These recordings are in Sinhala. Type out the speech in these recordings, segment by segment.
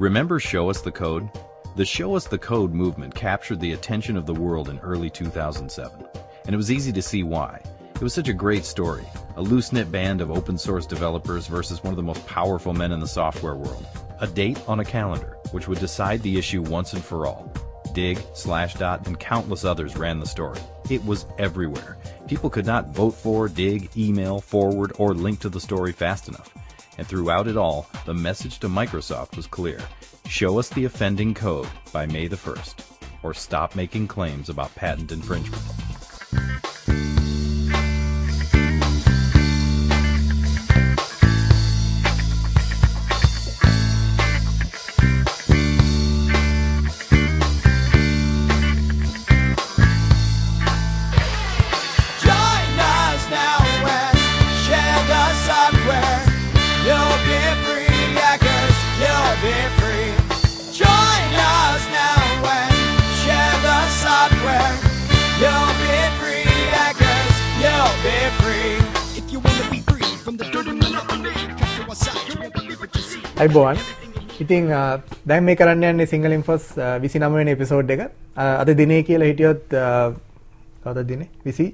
Remember Show Us the Code? The Show Us the Code movement captured the attention of the world in early 2007, and it was easy to see why. It was such a great story, a loose-knit band of open-source developers versus one of the most powerful men in the software world. A date on a calendar, which would decide the issue once and for all. Dig, Slashdot, and countless others ran the story. It was everywhere. People could not vote for, dig, email, forward, or link to the story fast enough. And throughout it all, the message to Microsoft was clear. Show us the offending code by May the 1st, or stop making claims about patent infringement. අයිබෝවන් ඉතින් දැන් මේ කරන්න යන්නේ සිංගල් ඉන්ෆෝස් 29 වෙනි එපිසෝඩ් එක. අද දිනේ කියලා හිටියොත් කවදද දිනේ 20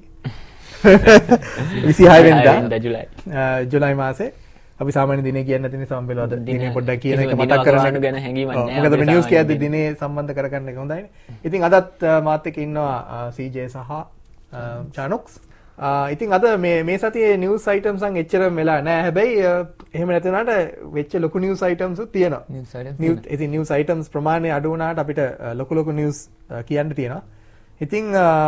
26 වෙනිදා ජුලයි මාසේ අපි සාමාන්‍ය දිනේ කියන්නේ නැති නිසා මම බැලුවා අද දිනේ පොඩ්ඩක් කියන එක මතක් කරගන්න ගැන හැංගීමක් නැහැ. මොකද මේ නිවුස් කියද්දි දිනේ සම්බන්ධ කරගන්න එක හොඳයිනේ. ඉතින් අදත් මාත් එක්ක ඉන්නවා CJ සහ චානොක්ස්. ඉතින් අද මේ සතියේ නිවුස් අයිටම්ස් අන් එච්චර වෙලා නැහැ. හැබැයි එහෙම නැති වුණාට වෙච්ච ලොකු නිවුස් අයිටම්ස් උත් තියෙනවා. ඉතින් නිවුස් අයිටම්ස් ප්‍රමාණය අඩු වුණාට අපිට ලොකු නිවුස් කියන්න තියෙනවා. ඉතින්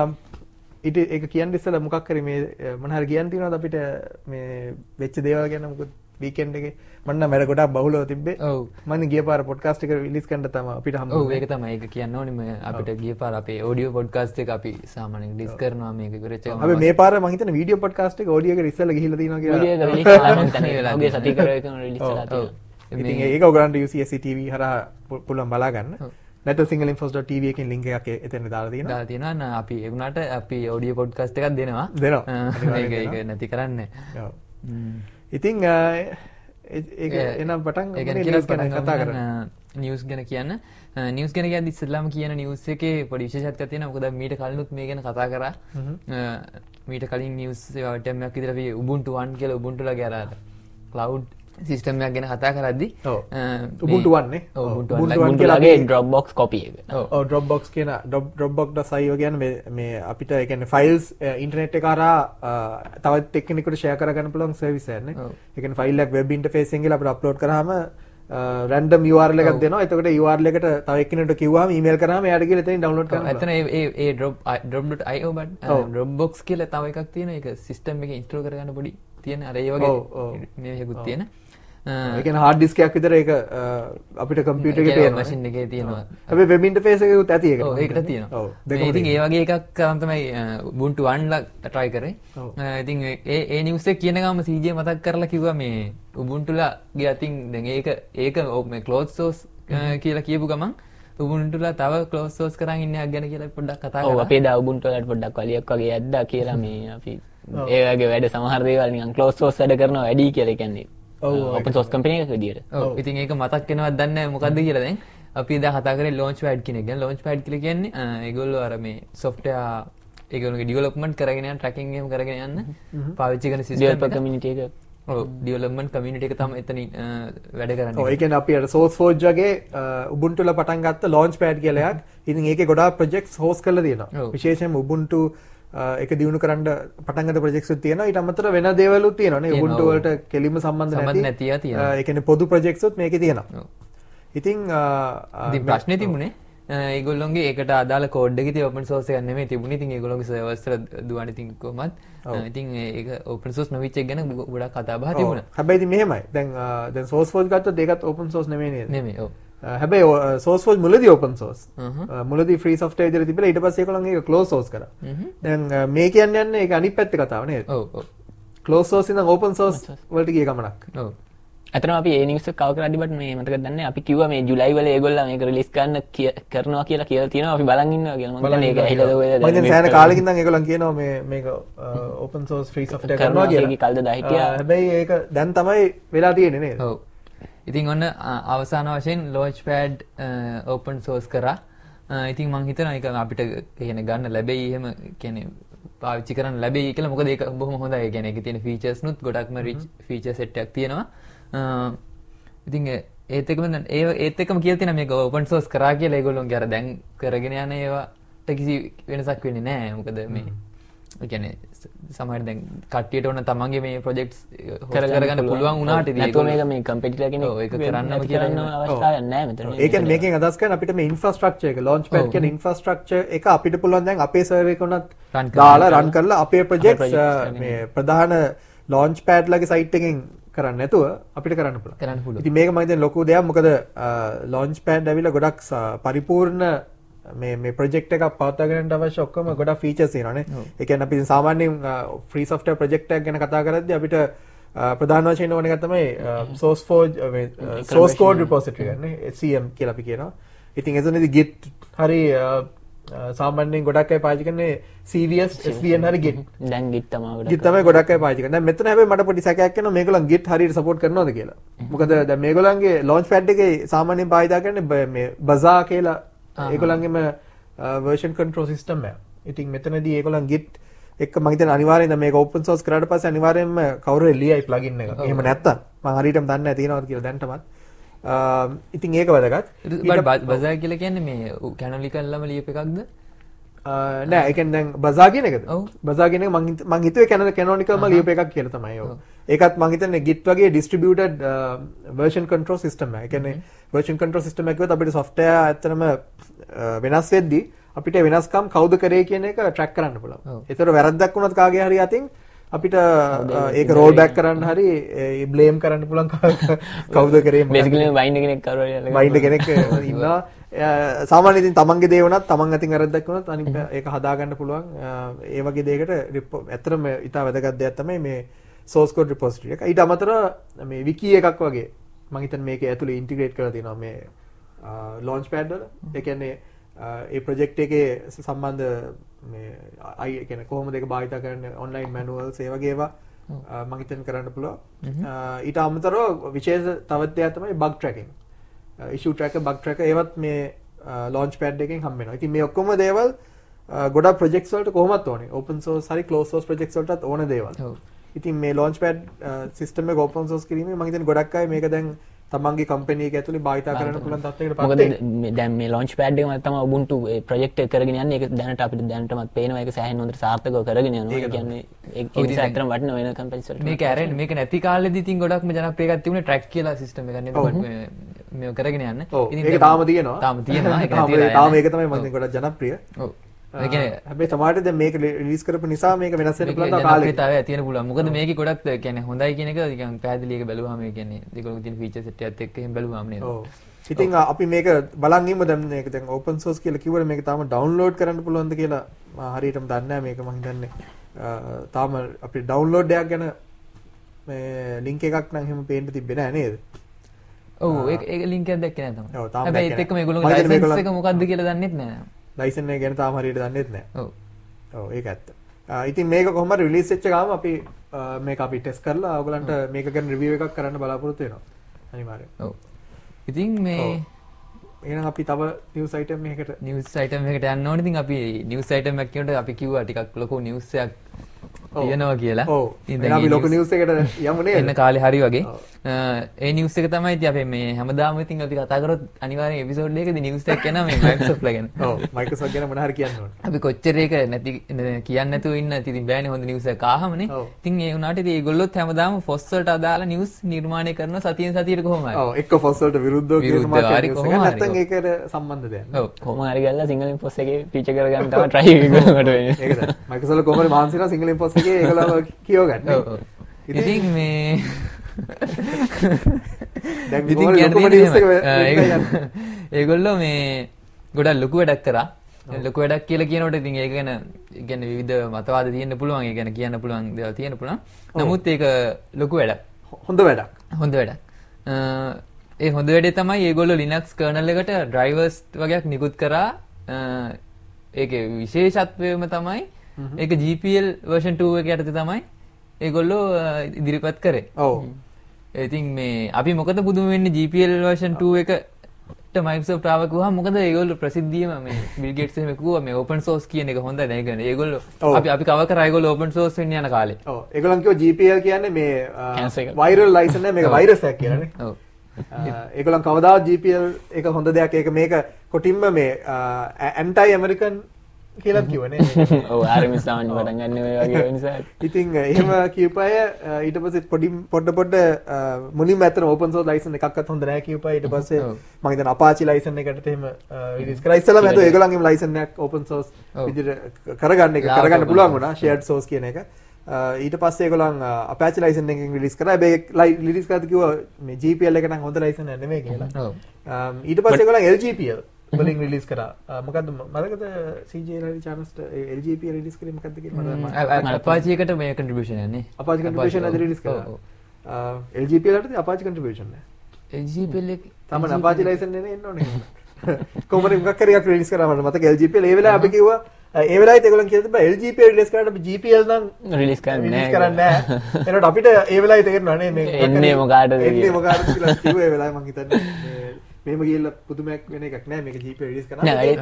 ඒක කියන්න ඉස්සෙල්ලා මොකක් හරි මේ මොන හරි කියන්න තියෙනවද අපිට මේ වෙච්ච දේවල් ගැන මොකද වීකෙන්ඩ් එකේ මම නම් වැඩ ගොඩක් බහුලව තිබ්බේ. ඔව්. මම ගිය පාර පොඩ්කාස්ට් එක රිලීස් කරන්න තමයි අපිට හම්බ වුණේ. ඔව් ඒක තමයි ඒක කියන්න ඕනේ අපිට ගිය පාර අපේ ඔඩියෝ පොඩ්කාස්ට් එක අපි සාමාන්‍යයෙන් රිලීස් කරනවා මේක ඉවරෙච්ච ගමන්. අපි මේ පාර මම හිතන්නේ වීඩියෝ පොඩ්කාස්ට් එක ඔඩියෝ එකට ඉස්සෙල්ලා ගිහිල්ලා තියෙනවා කියලා. ඔඩියෝ එක රිලීස් කරලා මම තනිය වෙලා ඔගේ සති කරේ කරන රිලීස් කරලා තියෙනවා. ඉතින් ඒක ඔයගලන්ට UCSC TV හරහා පුළුවන් බලා ගන්න. නැත්නම් singleinfos.tv එකෙන් link එකක් එතන දාලා තියෙනවා. දාලා තියෙනවා. අපි ඒ වුණාට අපි ඔඩියෝ පොඩ්කාස්ට් එකක් දෙනවා. ඒක නැති කරන්නේ. ඔව්. ඉතින් ඒක එනම් පටන් නිවුස් ගැන කතා කරන්න. නිවුස් ගැන කියන්න. නිවුස් ගැන කියද්දි ඉස්සෙල්ලාම කියන නිවුස් එකේ පොඩි විශේෂත්වයක් තියෙනවා. මොකද මීට කලිනුත් මේ ගැන කතා කරා. මීට කලින් නිවුස් ටෙම් එකක් විතර අපි Ubuntu One කියලා Ubuntu ලගේ අර cloud සිස්ටම් එකක් ගැන කතා කරද්දි Ubuntu One නේ. Ubuntu One කියලාගේ Dropbox copy එක. ඔව් Dropbox කියන Dropbox.io කියන්නේ මේ අපිට ඒ කියන්නේ files ඉන්ටර්නෙට් එක හරහා තවත් එක්කෙනෙකුට share කරගන්න පුළුවන් සර්විස් එකක් නේ. ඒ කියන්නේ file එකක් web interface එකෙන් ගිහලා අපිට upload කරාම random URL එකක් දෙනවා. එතකොට URL එකට තව එක්කෙනෙකුට කිව්වම email කරාම එයාට ගිහලා එතනින් download කරන්න පුළුවන්. එතන ඒ drop.io Dropbox කියලා තව එකක් තියෙනවා. ඒක system එකේ install කරගන්න පොඩි තියෙන අර ඒ වගේ මේකකුත් තියෙන. ඒ කියන්නේ hard disk එකක් විතර ඒක අපිට computer එකේ තියෙනවා. machine එකේ තියෙනවා. හැබැයි web interface එකකුත් ඇති ඒක. ඔව් ඒකට තියෙනවා. ඉතින් ඒ වගේ එකක් කරන් තමයි Ubuntu One ලා try කරේ. ඉතින් ඒ news එක කියන ගමන් CJ මතක් කරලා කිව්වා මේ Ubuntu ලා ගේ අතින් දැන් ඒක මේ closed source කියලා කියපු ගමන් Ubuntu ලා තව closed source කරන් ඉන්න එකක් ගැන කියලා පොඩ්ඩක් කතා කරා. ඔව් අපේ දා Ubuntu වලට පොඩ්ඩක් වලියක් වගේ ඇද්දා කියලා මේ අපි ඒ වගේ වැඩ සමහර දේවල් නිකන් closed source වැඩ කරනවා වැඩි කියලා කියන්නේ. open source company එකක විදියට. ඔව්. ඉතින් ඒක මතක් වෙනවද දන්නේ නැහැ මොකද්ද කියලා දැන්. අපි දැන් කතා කරේ launchpad කියන එක ගැන. launchpad කියලා කියන්නේ ඒගොල්ලෝ අර මේ software ඒගොල්ලෝගේ development කරගෙන යන tracking එහෙම කරගෙන යන්න පාවිච්චි කරන system developer community එක. ඔව් development community එක තමයි එතනින් වැඩ කරන්නේ. ඔව් ඒ කියන්නේ අපි අර SourceForge වගේ Ubuntu වල පටන් ගත්ත launchpad කියලා එකක්. ඉතින් ඒකේ ගොඩාක් projects host කරලා තියෙනවා. විශේෂයෙන්ම Ubuntu ඒක දිනු කරන්න පටන් ගන්න ප්‍රොජෙක්ට්ස් උත් තියෙනවා. ඊට අමතරව වෙන දේවලුත් තියෙනවා නේ. Ubuntu වලට කෙලින්ම සම්බන්ධ නැති තියෙනවා. ඒ කියන්නේ පොදු ප්‍රොජෙක්ට්ස් උත් මේකේ තියෙනවා. ඉතින් ප්‍රශ්නේ තිබුණේ ඒගොල්ලෝගේ ඒකට අදාළ කෝඩ් එකේ තියෙන open source එකක් නෙමෙයි තිබුණේ. ඉතින් ඒගොල්ලෝගේ servers වල දුවන්නේ ඉතින් කොහොමත්. ඉතින් ඒක open source නොවිච් එක ගැන ගොඩක් කතා බහ තිබුණා. හැබැයි ඉතින් මෙහෙමයි. දැන් SourceForge ගත්තොත් ඒකත් open source නෙමෙයි නේද? නෙමෙයි. ඔව්. හැබැයි SourceForge මුලදී open source. මුලදී free software විදිහට තිබිලා ඊට පස්සේ ඒගොල්ලන් ඒක closed source කරා. දැන් මේ කියන්නේ ඒක අනිත් පැත්තේ කතාව නේද? ඔව් ඔව්. closed source ඉඳන් open source වලට ගිය ගමනක්. ඔව්. අතන අපි ඒ නිවුස් එක කව කරද්දි බත් මේ මතකද දන්නේ අපි කිව්වා මේ ජුලයි වල ඒගොල්ලෝ මේක රිලීස් කරන්න කරනවා කියලා තියෙනවා අපි බලන් ඉන්නවා කියලා මම හිතන්නේ ඒක ඇහිලාද ඔයද මම දැන් සෑහෙන කාලෙකින් ඉඳන් ඒගොල්ලන් කියනවා මේක open source free software කරනවා කියලා. ඒක කල්ද දා හිටියා. හැබැයි ඒක දැන් තමයි වෙලා තියෙන්නේ නේද? ඔව්. ඉතින් ඔන්න අවසාන වශයෙන් launchpad open source කරා. ඉතින් මම හිතනවා ඒක අපිට කියන්නේ ගන්න ලැබෙයි එහෙම කියන්නේ පාවිච්චි කරන්න ලැබෙයි කියලා. මොකද ඒක බොහොම හොඳයි. ඒ කියන්නේ ඒකේ තියෙන features නුත් ගොඩක්ම rich feature set එකක් තියෙනවා. ඉතින් ඒත් එක්කම කියලා තියෙනවා මේක open source කරා කියලා. ඒගොල්ලෝගේ අර දැන් කරගෙන යන ඒවාට කිසි වෙනසක් වෙන්නේ නැහැ. මොකද මේ ඒ කියන්නේ සමහර දැන් කට්ටියට ඕන තමන්ගේ මේ ප්‍රොජෙක්ට්ස් කරගන්න පුළුවන් වුණාට ඉතින් ඒක මේක මේ කම්පිටිටර් කෙනෙක් ඒක කරන්නම කියන්න අවස්ථාවක් නැහැ මෙතන. ඒ කියන්නේ මේකෙන් අදහස් කරන්නේ අපිට මේ ඉන්ෆ්‍රාස්ට්‍රක්චර් එක launchpad කියන ඉන්ෆ්‍රාස්ට්‍රක්චර් එක අපිට පුළුවන් දැන් අපේ සර්වර් එක උනත් දාලා රන් කරලා අපේ ප්‍රොජෙක්ට්ස් මේ ප්‍රධාන launchpad ලගේ සයිට් එකෙන් කරන්න නැතුව අපිට කරන්න පුළුවන්. ඉතින් මේක මම හිතන්නේ ලොකු දෙයක්. මොකද launchpad ඇවිල්ලා ගොඩක් පරිපූර්ණ මේ ප්‍රොජෙක්ට් එකක් පවත්වාගෙන යන්න අවශ්‍ය ඔක්කොම ගොඩක් ෆීචර්ස් තියෙනවානේ. ඒ කියන්නේ අපි සාමාන්‍යයෙන් ෆ්‍රී software project එකක් ගැන කතා කරද්දී අපිට ප්‍රධාන වශයෙන් ඕන එක තමයි source code repository ගන්න SCM කියලා අපි කියනවා. ඉතින් එතනදී git හරි සාමාන්‍යයෙන් ගොඩක් අය පාවිච්චි කරන්නේ CVS SVN හරි git. දැන් git තමයි ගොඩක් අය පාවිච්චි කරන්නේ. දැන් මෙතන හැබැයි මට පොඩි සැකයක් එනවා මේගොල්ලන් git හරියට support කරනවද කියලා. මොකද දැන් මේගොල්ලන්ගේ launchpad එකේ සාමාන්‍යයෙන් භාවිතා කරන්නේ මේ bazaar කියලා ඒගොල්ලන්ගේම version control system එක. ඉතින් මෙතනදී ඒගොල්ලන් git එක්ක මම හිතන්නේ අනිවාර්යෙන් මේක open source කරාට පස්සේ අනිවාර්යෙන්ම කවුරු හරි ලියයි plugin එක. එහෙම නැත්තම් මම හරියටම දන්නේ නැහැ තියෙනවද කියලා දැන්ටමත්. ඉතින් ඒක වැදගත්. bazaar කියලා කියන්නේ මේ canonical ළම ලියප එකක්ද? නෑ ඒ කියන්නේ දැන් bazaar කියන එකද? bazaar කියන එක මම හිතුවේ canonical ම ලියප එකක් කියලා තමයි. ඔව්. ඒකත් මම හිතන්නේ git වගේ distributed version control system එක. ඒ කියන්නේ version control system එක කිව්වොත් අපිට software ඇත්තටම වෙනස් වෙද්දී අපිට වෙනස්කම් කවුද කරේ කියන එක track කරන්න පුළුවන්. ඒතර වැරද්දක් වුණත් කාගේ හරි අතින් අපිට ඒක roll back කරන්න හරි blame කරන්න පුළුවන් කවුද කරේ මොකක්ද. basically bind කෙනෙක් කරවලා bind කෙනෙක් ඉන්නවා. සාමාන්‍යයෙන් ඉතින් තමන්ගේ දේ වුණත් තමන් අතින් වැරද්දක් වුණත් අනිත් ඒක හදා ගන්න පුළුවන්. ඒ වගේ දෙයකට ඇත්තටම ඉතා වැදගත් දෙයක් තමයි මේ source code repository එක. ඊට අමතරව මේ wiki එකක් වගේ මම හිතන්නේ මේකේ ඇතුලේ integrate කරලා තියෙනවා මේ launchpad වල. ඒ කියන්නේ ඒ project එකේ සම්බන්ධ මේ ඒ කියන්නේ කොහොමද ඒක භාවිත කරන්නේ online manuals ඒ වගේ ඒවා මම හිතන්නේ කරන්න පුළුවන්. ඊට අමතරව විශේෂ තවත් දෙයක් තමයි bug tracking. issue tracker bug tracker ඒවත් මේ launchpad එකෙන් හම්බ වෙනවා. ඉතින් මේ ඔක්කොම දේවල් ගොඩක් projects වලට කොහොමත් ඕනේ. open source හරි closed source projects වලටත් ඕන දේවල්. ඉතින් මේ launchpad system එක open source කිරීමේ මම හිතන්නේ ගොඩක් අය මේක දැන් තමන්ගේ කම්පැනි එක ඇතුලේ භාවිතා කරන්න පුළුවන් තත්ත්වයකට පත් වෙනවා. මොකද දැන් මේ launchpad එකම තමයි Ubuntu project එක කරගෙන යන්නේ. ඒක දැනට අපිට දැනටමත් පේනවා ඒක සෑහෙන හොඳට සාර්ථකව කරගෙන යනවා. ඒ කියන්නේ ඒක නිසා අතරම වටින වෙන කම්පැනිස් වලට. මේක ඇරෙන්න මේක නැති කාලෙදී ඉතින් ගොඩක්ම ජනප්‍රිය එකක් තිබුණේ track කියලා system එකක් නේද? මේ කරගෙන යන්න. ඉතින් ඒක තාම තියෙනවා. තාම තියෙනවා. ඒක තාම ඒක තමයි මම ගොඩක් ජනප්‍රිය. ඔව්. ඒ කියන්නේ හැබැයි සමහරවිට දැන් මේක රිලීස් කරපු නිසා මේක වෙනස් වෙන්න පුළුවන් තා කාලෙක. ජනප්‍රියතාවය තියෙන පුළුවන්. මොකද මේකේ ගොඩක් කියන්නේ හොඳයි කියන එක නිකන් පැහැදිලි එක බැලුවාම ඒ කියන්නේ ඒගොල්ලෝ තියෙන ෆීචර් සෙට් එකත් එක්ක එහෙම බැලුවාම නේද? ඔව්. ඉතින් අපි මේක බලන් ඉමු දැන් මේක දැන් open source කියලා කිව්වොත් මේක තාම download කරන්න පුළුවන්ද කියලා මම හරියටම දන්නේ නැහැ. මේක මම හිතන්නේ තාම අපිට download එකක් ගැන මේ link එකක් නම් එහෙම පේන්න තිබ්බේ නැහැ නේද? ඔව් ඒක link එකක් දැක්කේ නැහැ තමයි. ඔව් තාම හැබැයි ඒත් එක්ක මේගොල්ලෝ license එක මොකක්ද කියලා දන්නෙත් නැහැ. license එක ගැන තාම හරියට දන්නෙත් නැහැ. ඔව්. ඔව් ඒක ඇත්ත. ඉතින් මේක කොහොම හරි රිලීස් වෙච්ච ගාම අපි මේක අපි ටෙස්ට් කරලා ඔයගලන්ට මේක ගැන රිවිව් එකක් කරන්න බලාපොරොත්තු වෙනවා. අනිවාර්යෙන්. ඔව්. ඉතින් මේ එහෙනම් අපි තව නිවුස් අයිටම් එකකට යන්න ඕනේ. ඉතින් අපි නිවුස් අයිටම් එකක් කියනකොට අපි කිව්වා ටිකක් ලොකු නිවුස් එකක් තියෙනවා කියලා. ඔව්. ඉතින් අපි ලොකු නිවුස් එකකට යමු නේද? එන්න කාලේ හරි වගේ. ඒ නිවුස් එක තමයි ඉතින් අපි මේ හැමදාම ඉතින් අපි කතා කරොත් අනිවාර්යෙන් එපිසෝඩ් එකකදී නිවුස් එකක් යනවා මේ Microsoft ලා ගැන. ඔව් Microsoft ගැන මොන හරි කියන්න ඕනේ. අපි කොච්චර ඒක නැති කියන්නේ නැතුව ඉන්න ඉතින් බෑනේ හොඳ නිවුස් එකක් ආවමනේ. ඉතින් ඒ වුණාට ඉතින් ඒගොල්ලොත් හැමදාම FOSS වලට අදාළ නිවුස් නිර්මාණය කරන සතියෙන් සතියට කොහොම හරි. ඔව් එක්ක FOSS වලට විරුද්ධව කියන මාතෘකාවක් නැත්නම් ඒකට සම්බන්ධ දෙයක්. ඔව් කොහොම හරි ගල්ලා සිංහලෙන් FOSS එකේ ෆීචර් කරගන්න තමයි try කරනකොට වෙන්නේ. ඒක තමයි. Microsoft කොහොම හරි මහන්සිලා සිංහලෙන් FOSS එකේ ඒගොල්ලෝ කියව ගන්න. ඔව්. ඉතින් මේ දැන් ඒගොල්ලෝ මේ ගොඩක් ලොකු වැඩක් කරා. ලොකු වැඩක් කියලා කියනකොට ඉතින් ඒක ගැන කියන්නේ විවිධ මතවාද තියෙන්න පුළුවන්. ඒ ගැන කියන්න පුළුවන් දේවල් තියෙන්න පුළුවන්. නමුත් ඒක ලොකු වැඩක්. හොඳ වැඩක්. ඒ හොඳ වැඩේ තමයි ඒගොල්ලෝ Linux kernel එකට drivers වගේක් නිකුත් කරා. ඒකේ විශේෂත්වයම තමයි ඒක GPL version 2 එක යටතේ තමයි ඒගොල්ලෝ ඉදිරිපත් කරේ. ඔව්. ඉතින් මේ අපි මොකද පුදුම වෙන්නේ GPL version 2 එකට Microsoft ආව කිව්වහම මොකද ඒගොල්ලෝ ප්‍රසිද්ධියම මේ Bill Gates එහෙම කිව්වා මේ open source කියන එක හොඳ නැහැ කියන්නේ. ඒගොල්ලෝ අපි කව කරා ඒගොල්ලෝ open source වෙන්න යන කාලේ. ඔව්. ඒගොල්ලන් කිව්වා GPL කියන්නේ මේ viral license නේ මේක virus එකක් කියලා නේ. ඔව්. ඒගොල්ලන් කවදාවත් GPL එක හොඳ දෙයක් ඒක මේක කොටින්ම මේ anti American කියලා කිව්වනේ. ඔව් ආර්මිස් සාමාන්‍ය පටන් ගන්න මේ වගේ නිසා. ඉතින් එහෙම කියපය ඊට පස්සේ පොඩ මුලින්ම ඇත්තට open source license එකක්වත් හොඳ නැහැ කියපය ඊට පස්සේ මම හිතන Apache license එකට එහෙම රිලීස් කරා ඉස්සෙල්ලාම හිතුවා ඒගොල්ලන්ගේම license එකක් open source විදිහට කරගන්න පුළුවන් වුණා shared source කියන එක. ඊට පස්සේ ඒගොල්ලන් Apache license එකකින් රිලීස් කරා. හැබැයි රිලීස් කරද්දී කිව්වා මේ GPL එක නම් හොඳ license එකක් නෙමෙයි කියලා. ඊට පස්සේ ඒගොල්ලන් LGPL වලින් රිලීස් කරා. මොකද්ද මතකද CJ හරි channels LGPL රිලීස් කරේ මොකද්ද කියලා මම Apache එකට මේ contribution යන්නේ. Apache contribution අද රිලීස් කරා. LGPL වලට Apache contribution නෑ. LGPL එක තමයි Apache license එකේ එන්න ඕනේ. කොහොමද මොකක් හරි එකක් රිලීස් කරා මට මතක LGPL ඒ වෙලාවේ අපි කිව්වා ඒ වෙලාවෙත් ඒගොල්ලන් කියලා තිබ්බා LGPL රිලීස් කරාට අපි GPL නම් රිලීස් කරන්නේ නැහැ. එනකොට අපිට ඒ වෙලාවේ තේරෙනවා නේ මේ එන්නේ මොකාටද කියලා කිව්වා ඒ වෙලාවේ මං හිතන්නේ මේම ගිහලා පුදුමයක් වෙන එකක් නෑ මේක GPL රිලීස් කරනවා. නෑ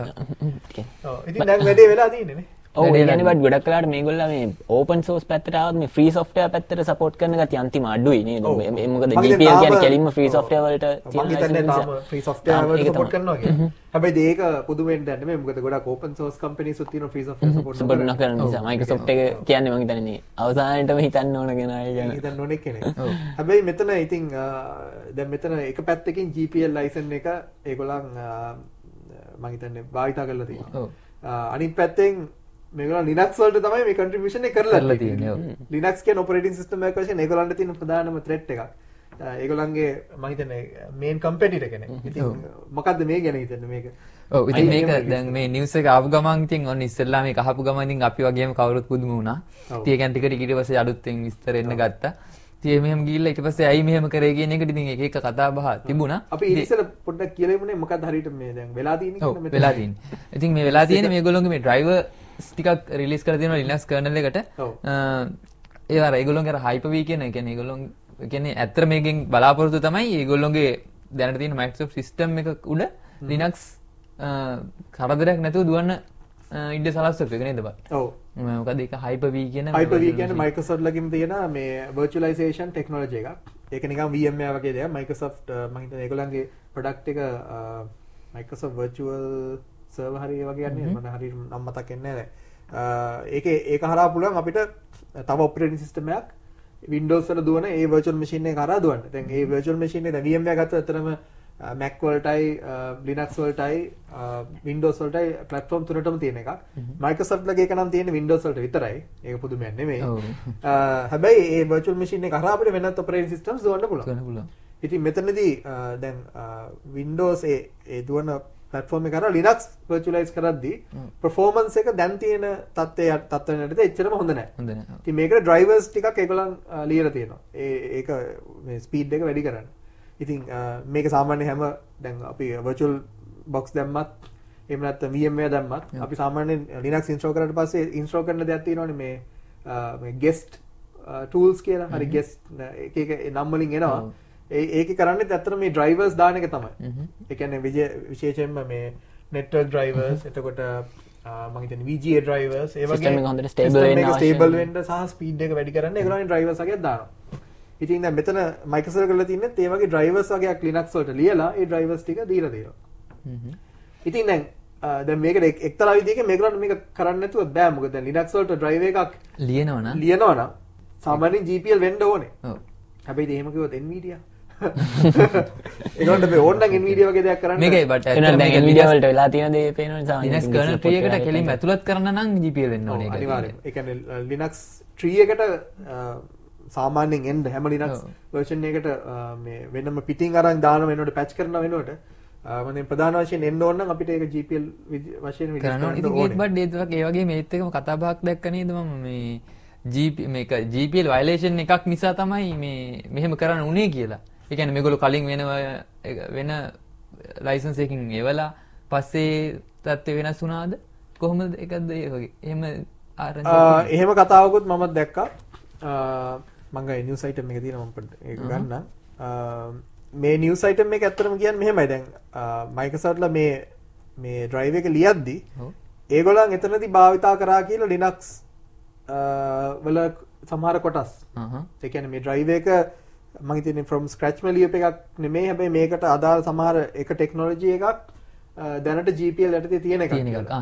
ඔව් ඉතින් දැන් වැඩේ වෙලා තියෙන්නේ නේ. ඔව් ඒ කියන්නේ බට් ගොඩක් වෙලාවට මේගොල්ලෝ මේ ඕපන් සෝස් පැත්තට ආවොත් මේ ෆ්‍රී සොෆ්ට්වෙයාර් පැත්තට සපෝට් කරන ගතිය අන්තිම අඩුයි නේද? මොකද GPL කියන්නේ කෙලින්ම ෆ්‍රී සොෆ්ට්වෙයාර් වලට තියෙන හිතන්නේ තාම ෆ්‍රී සොෆ්ට්වෙයාර් වලට සපෝට් කරනවා කියලා. හැබැයි ඒක පුදුමෙන් දැන් නෙමෙයි මොකද ගොඩක් ඕපන් සෝස් කම්පැනිස් උත් තියෙන ෆ්‍රී සොෆ්ට්වෙයාර් සපෝට් නොකරන නිසා Microsoft එක කියන්නේ මම හිතන්නේ අවසානයේටම හිතන්න ඕන කෙනා ඒක හිතන්න ඕන කෙනෙක්. හැබැයි මෙතන ඉතින් දැන් මෙතන එක පැත්තකින් GPL license එක ඒගොල්ලන් මම හිතන්නේ භාවිතා කරලා තියෙනවා. අනිත් පැත්තෙන් මේගොල්ලන් Linux වලට තමයි මේ contribution එක කරලා තියෙන්නේ. Linux කියන operating system එක වශයෙන් ඒගොල්ලන්ට තියෙන ප්‍රධානම threat එකක්. ඒගොල්ලන්ගේ මම හිතන්නේ main competitor කෙනෙක්. ඉතින් මොකද්ද මේ ගැන හිතන්නේ මේක? ඔව් ඉතින් මේක දැන් මේ news එක ආපු ගමන් ඉතින් ඔන්න ඉස්සෙල්ලා මේක අහපු ගමන් ඉතින් අපි වගේම කවුරුත් පුදුම වුණා. ඉතින් ඒ කියන්නේ ටික ඊට පස්සේ අලුත්ෙන් විස්තර එන්න ගත්තා. ඉතින් මෙහෙම ගිහිල්ලා ඊට පස්සේ ඇයි මෙහෙම කරේ කියන එකට ඉතින් එක එක කතා බහ තිබුණා. අපි ඉතින් පොඩ්ඩක් කියලා ඉමුනේ මොකක්ද හරියට මේ දැන් වෙලා තියෙන්නේ කියලා මෙතන. වෙලා තියෙන්නේ. ඉතින් මේ වෙලා තියෙන්නේ මේගොල්ලෝගේ මේ driver ටිකක් රිලීස් කරලා තියෙනවා Linux kernel එකට. ඒ වර ඒගොල්ලෝගේ අර Hyper-V කියන ඒ කියන්නේ ඒගොල්ලෝ කියන්නේ ඇත්තට මේකෙන් බලාපොරොත්තු තමයි ඒගොල්ලෝගේ දැනට තියෙන Microsoft system එක උඩ Linux කරදරයක් නැතුව දුවන්න ඉඩ සලස්වපු එක නේද බා? ඔව්. මොකද ඒක Hyper-V කියන Hyper-V කියන්නේ Microsoft ලගින් තියෙන මේ virtualization technology එකක්. ඒක නිකන් VMware වගේ දෙයක්. Microsoft මම හිතන්නේ ඒගොල්ලන්ගේ product එක Microsoft virtual server හරි වගේ යන්නේ මම හරියට නම් මතක් වෙන්නේ නැහැ. ඒක හරහා පුළුවන් අපිට තව operating system එකක් Windows වල දුවන ඒ virtual machine එක හරහා දුවන්න. දැන් ඒ virtual machine එක දැන් VMware ගත්තොත් අතරම Mac වලටයි Linux වලටයි Windows වලටයි platform තුනටම තියෙන එකක්. Microsoft ලගේ එක නම් තියෙන්නේ Windows වලට විතරයි. ඒක පුදුමයක් නෙමෙයි. හැබැයි ඒ virtual machine එක හරහා අපිට වෙනත් operating systems දුවන්න පුළුවන්. ඉතින් මෙතනදී දැන් Windows ඒ දුවන platform එක කරා Linux virtualize කරද්දී performance එක දැන් තියෙන තත්ත්වයට එච්චරම හොඳ නැහැ. හොඳ නැහැ. ඉතින් මේකට drivers ටිකක් ඒගොල්ලන් ලියලා තියෙනවා. ඒක මේ speed එක වැඩි කරන්න. ඉතින් මේක සාමාන්‍ය හැම දැන් අපි virtual box දැම්මත් එහෙම නැත්නම් VMware දැම්මත් අපි සාමාන්‍යයෙන් Linux install කරාට පස්සේ install කරන දෙයක් තියෙනවානේ මේ guest tools කියලා. හරි guest එක එක නම් වලින් එනවා. ඒක කරන්නේ ඇත්තට මේ drivers දාන එක තමයි. ඒ කියන්නේ විශේෂයෙන්ම මේ network drivers එතකොට මම හිතන්නේ VGA drivers ඒ වගේ system එක හොඳට stable වෙන්න සහ speed එක වැඩි කරන්න ඒගොල්ලෝ drivers වගේක් දානවා. ඉතින් දැන් මෙතන Microsoft කරලා තින්නේ ඒ වගේ drivers වගේක් Linux වලට ලියලා ඒ drivers ටික දීලා තියෙනවා. ඉතින් දැන් මේකට එක්තරා විදිහකින් මේගොල්ලන්ට මේක කරන්න නැතුව බෑ. මොකද දැන් Linux වලට drive එකක් ලියනවනම් සාමාන්‍යයෙන් GPL වෙන්න ඕනේ. ඔව්. හැබැයි එහෙම කිව්වොත් Nvidia ඒගොල්ලන්ට මේ ඕන නම් Nvidia වගේ දෙයක් කරන්න මේකයි බට් දැන් Nvidia වලට වෙලා තියෙන දේ පේන නිසා Linux kernel tree එකට කෙලින්ම ඇතුළත් කරන්න නම් GPL වෙන්න ඕනේ. අනිවාර්යයෙන්. ඒ කියන්නේ Linux tree එකට සාමාන්‍යයෙන් එන්න හැම Linux version එකකට මේ වෙනම පිටින් අරන් දාන වෙනකොට patch කරන වෙනකොට මම ප්‍රධාන වශයෙන් එන්න ඕන නම් අපිට ඒක GPL වශයෙන් විදිහට කරන්න ඕනේ. ඉතින් බට් ඒ වගේ මේත් එකම කතා බහක් දැක්ක නේද මම මේ මේක GPL violation එකක් නිසා තමයි මේ මෙහෙම කරන්න උනේ කියලා. ඒ කියන්නේ මේගොල්ලෝ කලින් වෙන license එකකින් එවලා පස්සේ තත්ත්වය වෙනස් වුණාද කොහොමද ඒකද ඒ වගේ එහෙම එහෙම කතාවකුත් මම දැක්කා. මම ගා news item එකේ තියෙනවා මම ඒක ගන්න. මේ නිවුස් අයිටම් එක ඇත්තටම කියන්නේ මෙහෙමයි. දැන් Microsoft ලා මේ drive එක ලියද්දි ඒගොල්ලන් එතනදී භාවිතා කරා කියලා Linux වල සමහර කොටස්. ඒ කියන්නේ මේ drive එක මම හිතන්නේ from scratch ම ලියප එකක් නෙමෙයි. හැබැයි මේකට අදාළ සමහර එක ටෙක්නොලොජි එකක් දැනට GPL යටතේ තියෙන එකක්.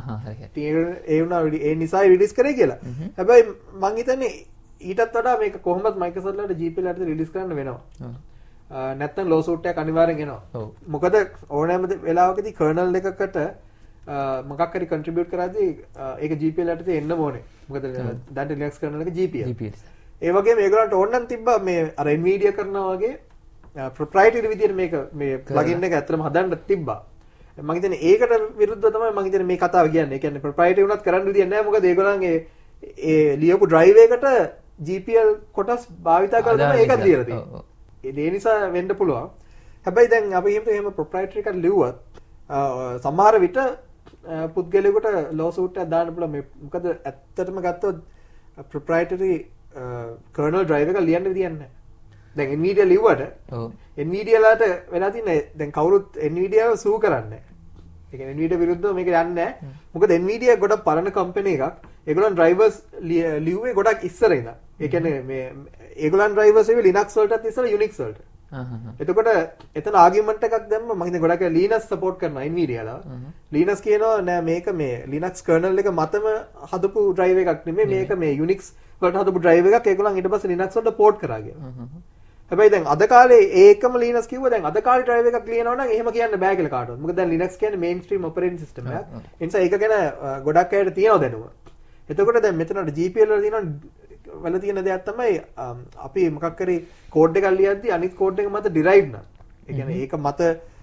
ඒ වුණා ඒ නිසා රිලීස් කරේ කියලා. හැබැයි මම හිතන්නේ ඊටත් වඩා මේක කොහොමද Microsoft වලට GPL යටතේ රිලීස් කරන්න වෙනවා. නැත්තම් ලෝ සූට් එකක් අනිවාර්යෙන් එනවා. මොකද ඕනෑම වෙලාවකදී කර්නල් එකකට මොකක් හරි කන්ට්‍රිබියුට් කරද්දී ඒක GPL යටතේ එන්න ඕනේ. මොකද දැන් Linux කර්නල් එක GPL. ඒ වගේම ඒගොල්ලන්ට ඕන නම් තිබ්බා මේ අර Nvidia කරනවා වගේ ප්‍රොප්‍රයිටරි විදියට මේක මේ ප්ලගින් එක ඇත්තටම හදන්න තිබ්බා. මම හිතන්නේ ඒකට විරුද්ධව තමයි මම හිතන්නේ මේ කතාව කියන්නේ. ඒ කියන්නේ ප්‍රොප්‍රයිටරි වුණත් කරන්න විදියක් නැහැ. මොකද ඒගොල්ලන්ගේ ඒ ලියපු drive එකට GPL කොටස් භාවිතා කරලා තමයි ඒකත් ලියලා තියෙන්නේ. ඒ නිසා වෙන්න පුළුවන්. හැබැයි දැන් අපි එහෙම ප්‍රොප්‍රයිටරි එකක් ලිව්වත් සමහර විට පුද්ගලයෙකුට ලෝ සූට් එකක් දාන්න පුළුවන්. මොකද ඇත්තටම ගත්තොත් ප්‍රොප්‍රයිටරි කර්නල් drive එක ලියන්න විදියක් නැහැ. දැන් Nvidia ලිව්වට Nvidia ලාට වෙලා තියෙන්නේ දැන් කවුරුත් Nvidia ව සූ කරන්නේ නැහැ. ඒ කියන්නේ Nvidia විරුද්ධව මේක යන්නේ නැහැ. මොකද Nvidia ගොඩක් පරණ කම්පැනි එකක්. ඒගොල්ලන් drivers ලිව්වේ ගොඩක් ඉස්සර ඉඳන්. ඒ කියන්නේ මේ ඒගොල්ලන් drivers ඒවි Linux වලටත් ඉස්සර Unix වලට. එතකොට එතන ආගියුමන්ට් එකක් දැම්ම මම හිතන්නේ ගොඩක් Linux සපෝට් කරනවා Nvidia ලා. Linux කියනවා නෑ මේක මේ Linux kernel එක මතම හදපු drive එකක් නෙමෙයි මේක මේ Unix වලට හදපු drive එකක් ඒගොල්ලන් ඊට පස්සේ Linux වලට port කරා කියලා. හැබැයි දැන් අද කාලේ ඒකම Linux කිව්ව දැන් අද කාලේ drive එකක් ලියනවා නම් එහෙම කියන්න බෑ කියලා කාටවත්. මොකද දැන් Linux කියන්නේ mainstream operating system එකක්. ඒ නිසා ඒක ගැන ගොඩක් අයට තියෙනවා දැනුම. එතකොට දැන් මෙතනට GPL වල තියෙනවා වල තියෙන දෙයක් තමයි අපි මොකක් කරේ කෝඩ් එකක් ලියද්දි අනිත් කෝඩ් එක මත derived නම්. ඒ කියන්නේ ඒක මත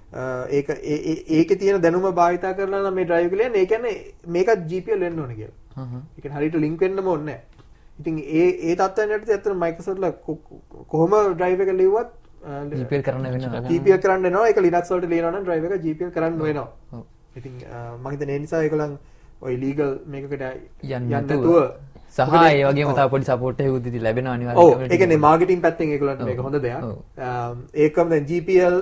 ඒකේ තියෙන දැනුම භාවිතා කරලා නම් මේ drive එක ලියන්නේ. ඒ කියන්නේ මේකත් GPL වෙන්න ඕනේ කියලා. ඒ කියන්නේ හරියට link වෙන්නම ඕනේ නැහැ. ඉතින් ඒ තත්ත්වයන් යටතේ ඇත්තට Microsoft ලා කොහොම drive එක ලිව්වත් GPL කරන්න වෙනවා. GPL කරන්න වෙනවා. ඒක Linux වලට ලියනවා නම් drive එක GPL කරන්න වෙනවා. ඉතින් මම හිතන්නේ ඒ නිසා ඒගොල්ලන් ඔය legal මේකකට යන්න නැතුව සහ ඒ වගේම තව පොඩි සපෝට් එකකුත් ඉතින් ලැබෙනවා අනිවාර්යයෙන්. ඔව් ඒ කියන්නේ මාකටිං පැත්තෙන් ඒගොල්ලන්ට මේක හොඳ දෙයක්. ඒකම දැන් GPL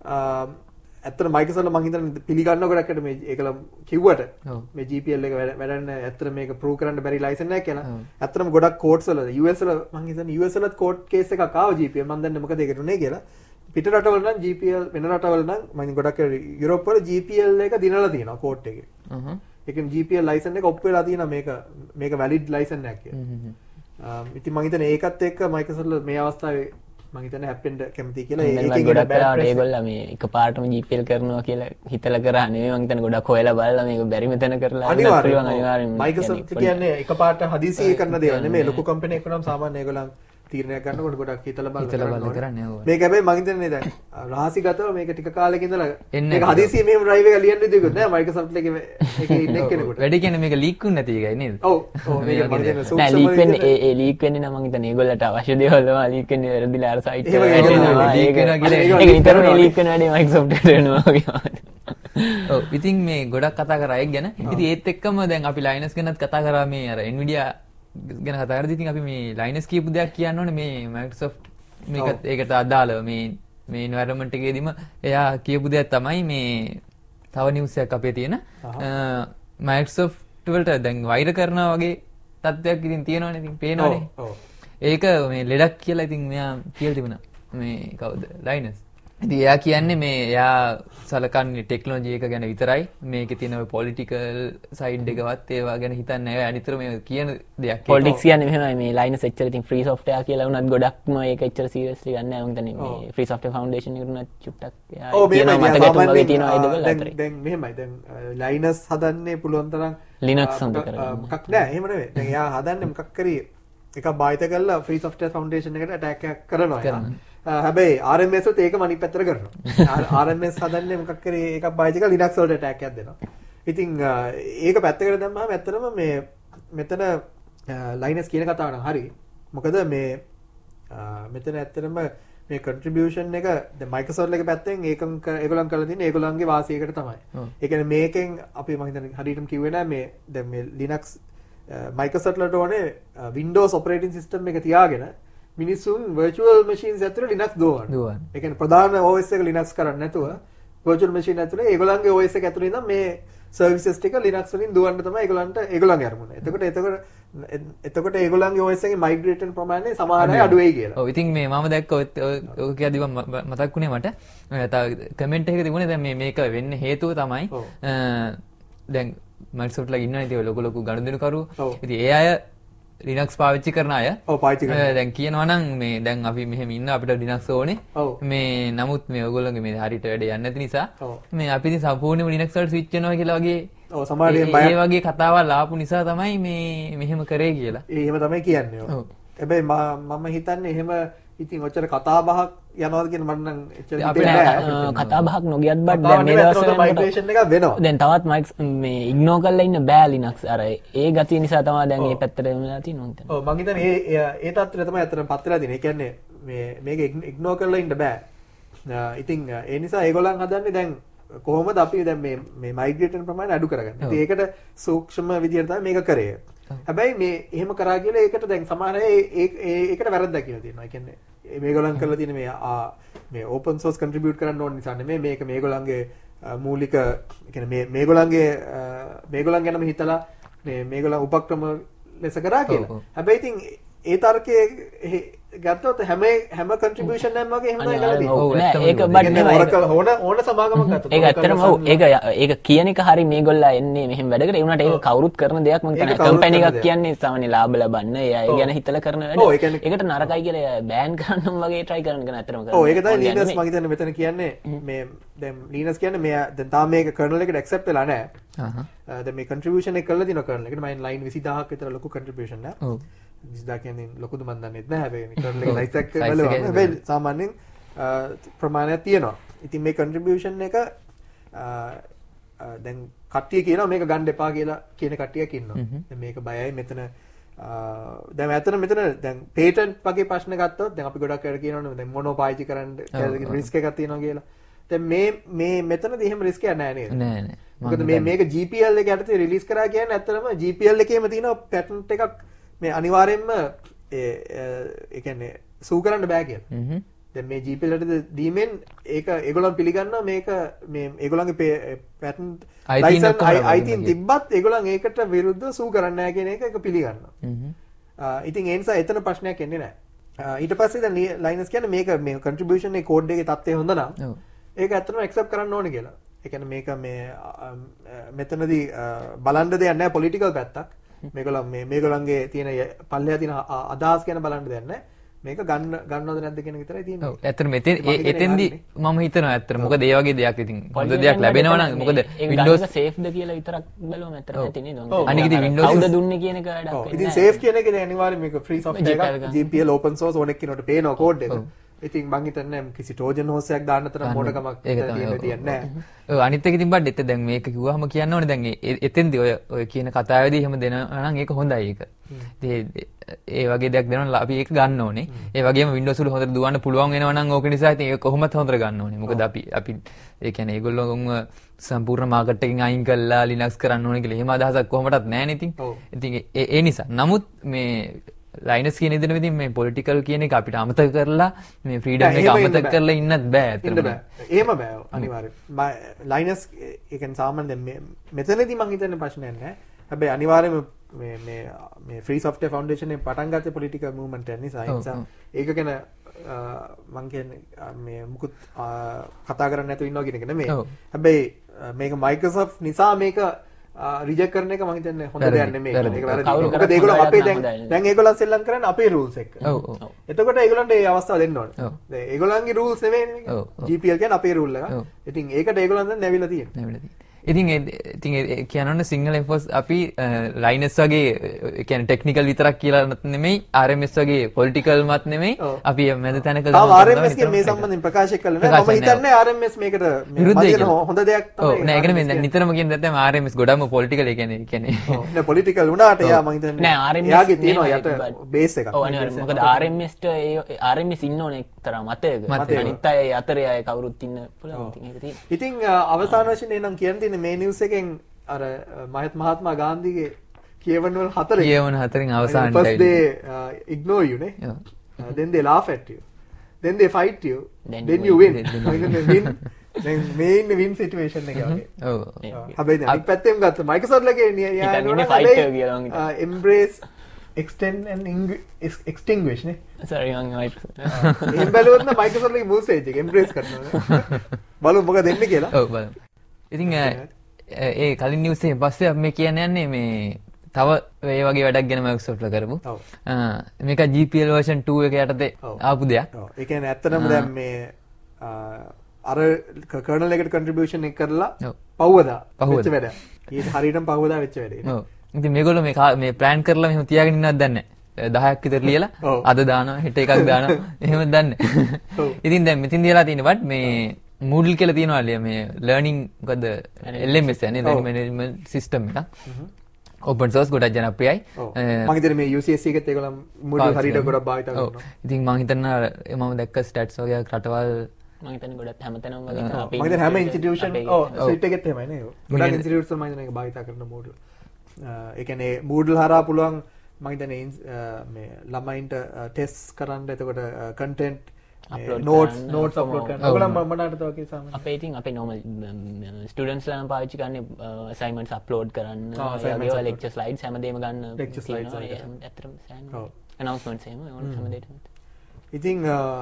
ඇත්තට Microsoft මම හිතන්නේ පිළිගන්න ගොඩක්කට මේ ඒකලම් කිව්වට මේ GPL එක වැඩන්න ඇත්තට මේක ප්‍රූව් කරන්න බැරි ලයිසන් එකක් කියලා. ඇත්තටම ගොඩක් කෝඩ්ස් වල US වල මම හිතන්නේ US වලත් කෝඩ් කේස් එකක් ආවා GPL මම දන්නේ මොකද ඒකට උනේ කියලා. පිට රටවල නම් GPL වෙන රටවල නම් මම ගොඩක් යුරෝප් වල GPL එක දිනලා තියෙනවා කෝඩ් එකේ. ඒ කියන්නේ GPL ලයිසන් එක ඔප් වෙලා තියෙනවා මේක වැලිඩ් ලයිසන් එකක් කියලා. ඉතින් මම හිතන්නේ ඒකත් එක්ක Microsoft මේ අවස්ථාවේ මම හිතන්නේ හැප්පෙන්න කැමති කියලා. ඒකෙන් ගොඩක් වෙලාවට ඒගොල්ලෝ මේ එකපාරටම GPL කරනවා කියලා හිතලා කරා නෙවෙයි. මම හිතන්නේ ගොඩක් හොයලා බලලා මේක බැරි මෙතන කරලා අනිවාර්යයෙන් Microsoft කියන්නේ එකපාරට හදිසියෙ කරන දේවල් නෙමෙයි. ලොකු කම්පැනි එකක් නම් සාමාන්‍ය ඒගොල්ලන් තීරණයක් ගන්නකොට ගොඩක් හිතලා බලලා කරන්නේ. මේක හැබැයි මම හිතන්නේ දැන් රහසිගතව මේක ටික කාලෙක ඉඳලා මේක හදිසියෙ මෙහෙම drive එක ලියන්න දෙයක් නෑ Microsoft එකේ ඉන්න කෙනෙකුට. වැඩි කියන්නේ මේක ලීක් වුනේ නැති එකයි නේද? ඔව් මේක මම හිතන්නේ සූක්ෂම නෑ ලීක් වෙන්නේ ඒ ලීක් වෙන්නේ නම් මම හිතන්නේ ඒගොල්ලන්ට අවශ්‍ය දේවල් වල ලීක් වෙන්නේ වැරදිලා අර සයිට් එක ලීක් වෙනවා කියලා ඒක විතරම ලීක් වෙන වැඩි Microsoft එකට වෙනවා වගේ. ඔව් ඉතින් මේ ගොඩක් කතා කරා ඒක ගැන. ඉතින් ඒත් එක්කම දැන් අපි Linux ගැනත් කතා කරා මේ අර Nvidia ගැන කතා කරද්දී ඉතින් අපි මේ Linux කියපු දෙයක් කියන්න ඕනේ මේ Microsoft මේකත් ඒකට අදාළව මේ environment එකේදීම එයා කියපු දෙයක් තමයි මේ තව news එකක් අපේ තියෙන Microsoft වලට දැන් වෛර කරනවා වගේ තත්ත්වයක් ඉතින් තියෙනවනේ ඉතින් පේනවනේ. ඒක මේ ලෙඩක් කියලා ඉතින් මෙයා කියලා තිබුණා. මේ කවුද? Linus. ඉතින් එයා කියන්නේ මේ එයා සලකන්නේ ටෙක්නොලොජි එක ගැන විතරයි. මේකේ තියෙන ඔය පොලිටිකල් සයිඩ් එකවත් ඒවා ගැන හිතන්නේ නැහැ. අනිතර මේ කියන දෙයක්. පොලිටික්ස් කියන්නේ මෙහෙමයි මේ Linus එච්චර ඉතින් free software කියලා වුණත් ගොඩක්ම ඒක එච්චර seriously ගන්න නැහැ. මම හිතන්නේ මේ free software foundation එකට උනත් චුට්ටක් එයා කියන මත ගැටුම් වගේ තියෙනවා ඒ දෙකල අතරේ. දැන් මෙහෙමයි. දැන් Linus හදන්නේ පුළුවන් තරම් Linux හොඳ කරගන්න. මොකක් නෑ එහෙම නෙවෙයි. දැන් එයා හදන්නේ මොකක් කරේ එකක් භාවිත කරලා free software foundation එකට attack එකක් කරනවා. හැබැයි RMS උත් ඒකම අනිත් පැත්තට කරනවා. RMS හදන්නේ මොකක් කරේ එකක් භාවිත කරලා Linux වලට attack එකක් දෙනවා. ඉතින් ඒක පැත්තකට දැම්මම ඇත්තටම මේ මෙතන Linus කියන කතාව නම් හරි. මොකද මේ මෙතන ඇත්තටම මේ contribution එක දැන් Microsoft එක පැත්තෙන් ඒගොල්ලන් කරලා තියෙන්නේ ඒගොල්ලන්ගේ වාසියකට තමයි. ඒ කියන්නේ මේකෙන් අපි මම හිතන්නේ හරියටම කිව්වේ නෑ මේ දැන් මේ Linux Microsoft වලට ඕනේ Windows operating system එක තියාගෙන මිනිස්සුන් virtual machines ඇතුලේ Linux දුවනවා. ඒ කියන්නේ ප්‍රධාන OS එක Linux කරන්නේ නැතුව virtual machine ඇතුලේ ඒගොල්ලන්ගේ OS එක ඇතුලේ ඉඳන් මේ services ටික Linux වලින් දුවන්න තමයි ඒගොල්ලන්ගේ අරමුණ. එතකොට ඒගොල්ලන්ගේ OS එකේ migrate වෙන ප්‍රමාණය සමහර අය අඩු වෙයි කියලා. ඔව් ඉතින් මේ මම දැක්ක ඔය කියද්දි මතක් වුණේ මට කමෙන්ට් එකක තිබුණේ දැන් මේක වෙන්න හේතුව තමයි දැන් Microsoft ලා ඉන්නවා ඉතින් ලොකු ගනුදෙනුකරු. ඉතින් ඒ අය Linux පාවිච්චි කරන අය දැන් කියනවා නම් මේ දැන් අපි මෙහෙම ඉන්න අපිට Linux ඕනේ. මේ නමුත් මේ ඔයගොල්ලෝගේ මේ හරියට වැඩ යන්නේ නැති නිසා මේ අපි ඉතින් සම්පූර්ණයෙන්ම Linux වලට ස්විච් වෙනවා කියලා වගේ ඒ වගේ කතාවල් ආපු නිසා තමයි මේ මෙහෙම කරේ කියලා. එහෙම තමයි කියන්නේ. හැබැයි මම හිතන්නේ එහෙම ඉතින් ඔච්චර කතා බහක් යනවාද කියන මට නම් එච්චර හිතෙන්නේ කතා බහක් නොගියත් බත් දැන් මේ දවස්වල මයිග්‍රේෂන් එකක් වෙනවා. දැන් තවත් මේ ඉග්නෝර් කරලා ඉන්න බෑ Linux අර ඒ ගතිය නිසා තමයි දැන් මේ පැත්තට වෙලා තියෙනවා හිතන්න. ඔව් මම හිතන්නේ ඒ තත්ත්වය තමයි අතරම පත් වෙලා තියෙන්නේ. ඒ කියන්නේ මේක ඉග්නෝර් කරලා ඉන්න බෑ. ඉතින් ඒ නිසා ඒගොල්ලන් හදන්නේ දැන් කොහොමද අපි දැන් මේ මයිග්‍රේට් වෙන ප්‍රමාණය අඩු කරගන්නේ. ඉතින් ඒකට සූක්ෂම විදියට තමයි මේක කරේ. හැබැයි මේ එහෙම කරා කියලා ඒකට දැන් සමහර අය ඒකට වැරද්දක් කියලා තියෙනවා. ඒ කියන්නේ මේගොල්ලන් කරලා තියෙන මේ open source contribute කරන්න ඕන නිසා නෙමෙයි මේක මේගොල්ලන්ගේ මූලික ඒ කියන්නේ මේගොල්ලන් ගැනම හිතලා මේගොල්ලන් උපක්‍රම ලෙස කරා කියලා. හැබැයි ඉතින් ඒ තර්කයේ ගත්තොත් හැම contribution එකක්ම වගේ එහෙම තමයි කරලා තියෙන්නේ. ඔව් නෑ ඒක බඩ් නෙවෙයි. ඕන සමාගමක් ගත්තොත්. ඒක ඇත්තටම ඔව් ඒක කියන එක හරි මේගොල්ලෝ එන්නේ මෙහෙම වැඩ කරේ. ඒ වුණාට ඒක කවුරුත් කරන දෙයක් මම කියන්නේ. කම්පැනි එකක් කියන්නේ සාමාන්‍ය ලාභ ලබන්න. ඒ අය ගැන හිතලා කරන වැඩ. ඒකට නරකයි කියලා බෑන් කරන්නම වගේ try කරන එක ඇත්තටම කරනවා. ඔව් ඒක තමයි Linux මම හිතන්නේ මෙතන කියන්නේ මේ දැන් Linux කියන්නේ මේ දැන් තාම මේක kernel එකට accept වෙලා නැහැ. දැන් මේ contribution එක කරලා දිනවා kernel එකට. මම line 20000ක් විතර ලොකු contribution නෑ. ඔව් 20000 කියන්නේ ලොකුද මන් දන්නේ නැහැ. හැබැයි kernel එක size එක බලුවම හැබැයි සාමාන්‍යයෙන් ප්‍රමාණයක් තියෙනවා. ඉතින් මේ contribution එක දැන් කට්ටිය කියනවා මේක ගන්න එපා කියලා කියන කට්ටියක් ඉන්නවා. දැන් මේක බයයි මෙතන දැන් ඇත්තට මෙතන දැන් patent වගේ ප්‍රශ්න ගත්තොත් දැන් අපි ගොඩක් අය කියනවනේ දැන් මොනෝ පාවිච්චි කරන්න risk එකක් තියෙනවා කියලා. දැන් මේ මෙතනදී එහෙම risk එකක් නැහැ නේද? නෑ නෑ. මොකද මේක GPL එක යටතේ release කරා කියන්නේ ඇත්තටම GPL එකේම තියෙන patent එකක් මේ අනිවාර්යෙන්ම ඒ කියන්නේ සූ කරන්න බෑ කියලා. දැන් මේ GPL එකට දීමෙන් ඒක ඒගොල්ලන් පිළිගන්නවා මේක මේ ඒගොල්ලන්ගේ patent license අයිතින් තිබ්බත් ඒගොල්ලන් ඒකට විරුද්ධව සූ කරන්නේ නැහැ කියන එක පිළිගන්නවා. ඉතින් ඒ නිසා එතන ප්‍රශ්නයක් එන්නේ නැහැ. ඊට පස්සේ දැන් Linux කියන්නේ මේක මේ contribution එකේ code එකේ තත්ත්වය හොඳ නම් ඒක ඇත්තටම accept කරන්න ඕනේ කියලා. ඒ කියන්නේ මේක මේ මෙතනදී බලන්න දෙයක් නැහැ political පැත්තක්. මේගොල්ලන්ගේ තියෙන පල්ලෙහා තියෙන අදහස් ගැන බලන්න දෙයක් නැහැ. මේක ගන්නවද නැද්ද කියන එක විතරයි තියෙන්නේ. ඔව් ඇත්තටම එතෙන්දී මම හිතනවා ඇත්තට මොකද ඒ වගේ දෙයක් ඉතින් හොඳ දෙයක් ලැබෙනවා නම් මොකද Windows safe ද කියලා විතරක් බලුවම ඇත්තට නැති නේද? අනික ඉතින් Windows කවුද දුන්නේ කියන එක වැඩක් වෙන්නේ. ඉතින් safe කියන එක අනිවාර්යයෙන් මේක free software එකක් GPL open source ඕනෙක් කෙනෙකුට පේනවා code එක. ඉතින් මං හිතන්නේ කිසි trojan horse එකක් දාන්න තරම් මොඩකමක් තියෙන්නේ නැහැ. ඔව් අනිත් එක ඉතින් බඩ දැන් මේක කිව්වහම කියන්න ඕනේ දැන් එතෙන්දී ඔය කියන කතාවේදී එහෙම දෙනවා නම් ඒක හොඳයි ඒක. ඉතින් ඒ වගේ දෙයක් දෙනවා අපි ඒක ගන්න ඕනේ. ඒ වගේම Windows වල හොඳට දුවන්න පුළුවන් වෙනවා නම් ඕක නිසා ඉතින් ඒක කොහොමද හොඳට ගන්න ඕනේ. මොකද අපි ඒ කියන්නේ ඒගොල්ලෝම සම්පූර්ණ මාකට් එකකින් අයින් කළා Linux කරන්න ඕනේ කියලා එහෙම අදහසක් කොහොමදත් නැහැ නේ ඉතින්. ඉතින් ඒ නිසා. නමුත් මේ Linux කියන ඉදිරියෙන් ඉතින් මේ political කියන එක අපිට අමතක කරලා මේ freedom එක අමතක කරලා ඉන්නත් බෑ ඇත්තටම. එහෙම බෑ අනිවාර්යයෙන්. Linux ඒ කියන්නේ සාමාන්‍යයෙන් මෙතනදී මම හිතන්නේ ප්‍රශ්නයක් නැහැ. හැබැයි අනිවාර්යයෙන්ම මේ free software foundation එකේ පටන් ගත්තේ political movement එක නිසා ඒක ගැන මම කියන්නේ මේ මුකුත් කතා කරන්න නැතුව ඉන්නවා කියන එක නෙමෙයි. හැබැයි මේක Microsoft නිසා මේක රිජෙක්ට් කරන එක මම හිතන්නේ හොඳ දෙයක් නෙමෙයි. ඒක වැරදි. මොකද ඒගොල්ලෝ අපේ දැන් ඒගොල්ලෝ සෙල්ලම් කරන්නේ අපේ rules එක්ක. ඔව්. එතකොට ඒගොල්ලන්ට ඒ අවස්ථාව දෙන්න ඕනේ. දැන් ඒගොල්ලන්ගේ rules නෙමෙයිනේ මේක. GPL කියන්නේ අපේ rule එක. ඉතින් ඒකට ඒගොල්ලන් දැන් නැවිලා තියෙනවා. ඉතින් කියනවනේ සිංහල එෆෝස් අපි Linux වගේ කියන්නේ ටෙක්නිකල් විතරක් කියලා නෙමෙයි RMS වගේ පොලිටිකල් මත් නෙමෙයි අපි මැද තැනක ගමු RMS කියන්නේ මේ සම්බන්ධයෙන් ප්‍රකාශ කළා නෑ මම හිතන්නේ RMS මේකට මැදින් හොඳ දෙයක් තමයි ඔව් නෑ ඒක නෙමෙයි නිතරම කියන දේ තමයි RMS ගොඩම පොලිටිකල් ඒ කියන්නේ ඔව් නෑ පොලිටිකල් වුණාට එයා මම හිතන්නේ නෑ RMS එයාගේ තියෙනවා යට බේස් එකක් ඔව් අනිවාර්යයෙන් මොකද RMS ට RMS ඉන්න ඕනේ එක්තරා මතයක අනිත් අය අතරේ අය කවුරුත් ඉන්න පුළුවන් ඉතින් ඒක තියෙනවා ඉතින් අවසාන වශයෙන් එනම් කියන්න මේ නිවුස් එකෙන් අර මහත්මා ගාන්ධිගේ කියවන වල හතරෙන් අවසානට first day ignore you නේ then they laugh at you, then they fight you, then you win. දැන් මේ ඉන්නේ win situation එක වගේ. ඔව්. හැබැයි දැන් අනිත් පැත්තෙන් ගත්ත Microsoft ලගේ හිතන්නේ fighter කියලා මං හිතන්නේ. Embrace, extend and extinguish නේ. sorry මං Microsoft. එහෙම බැලුවොත් නම් Microsoft ලගේ move stage එක embrace කරනවා. බලමු මොකද දෙන්නේ කියලා. ඔව් බලමු. ඉතින් ඒ කලින් නිවුස් එකෙන් පස්සේ අපි මේ කියන්න යන්නේ මේ තව ඒ වගේ වැඩක් ගැන Microsoft ලා කරමු. මේක GPL version 2 එක යටතේ ආපු දෙයක්. ඔව්. ඒ කියන්නේ ඇත්තටම දැන් මේ අර කර්නල් එකට contribution එක කරලා පහුවදා වෙච්ච වැඩ. ඊට හරියටම පහුවදා වෙච්ච වැඩේ. ඔව්. ඉතින් මේගොල්ලෝ මේ plan කරලා මෙහෙම තියාගෙන ඉන්නවද දන්නේ නැහැ. 10ක් විතර ලියලා අද දානවා හෙට එකක් දානවා එහෙම දන්නේ නැහැ. ඉතින් දැන් මෙතින් දීලා තියෙනවත් මේ Moodle කියලා තියෙනවා මේ learning මොකද LMS යන්නේ learning management system එකක්. open source ගොඩක් ජනප්‍රියයි. මම හිතන්නේ මේ UCSC එකත් ඒගොල්ලෝ Moodle හරියට ගොඩක් භාවිත කරනවා. ඉතින් මම හිතනවා මම දැක්ක stats වගේ රටවල් මම හිතන්නේ ගොඩක් හැමතැනම වගේ අපි මම හිතන්නේ හැම institution සීට් එකෙත් එහෙමයි නේ. ගොඩක් institutes වල මම හිතන්නේ ඒක භාවිත කරන Moodle. ඒ කියන්නේ Moodle හරහා පුළුවන් මම හිතන්නේ මේ ළමයින්ට ටෙස්ට් කරන්න එතකොට content notes upload කරන්න. ඔයගොල්ලෝ මමකට තව කී සාමාන්‍ය අපේ ඉතින් අපේ normal students ලා නම් පාවිච්චි කරන්නේ assignments upload කරන්න, ඒගොල්ලෝ lecture slides හැමදේම ගන්න lecture slides ඇත්තටම announcements එහෙම හැමදේටම. ඉතින්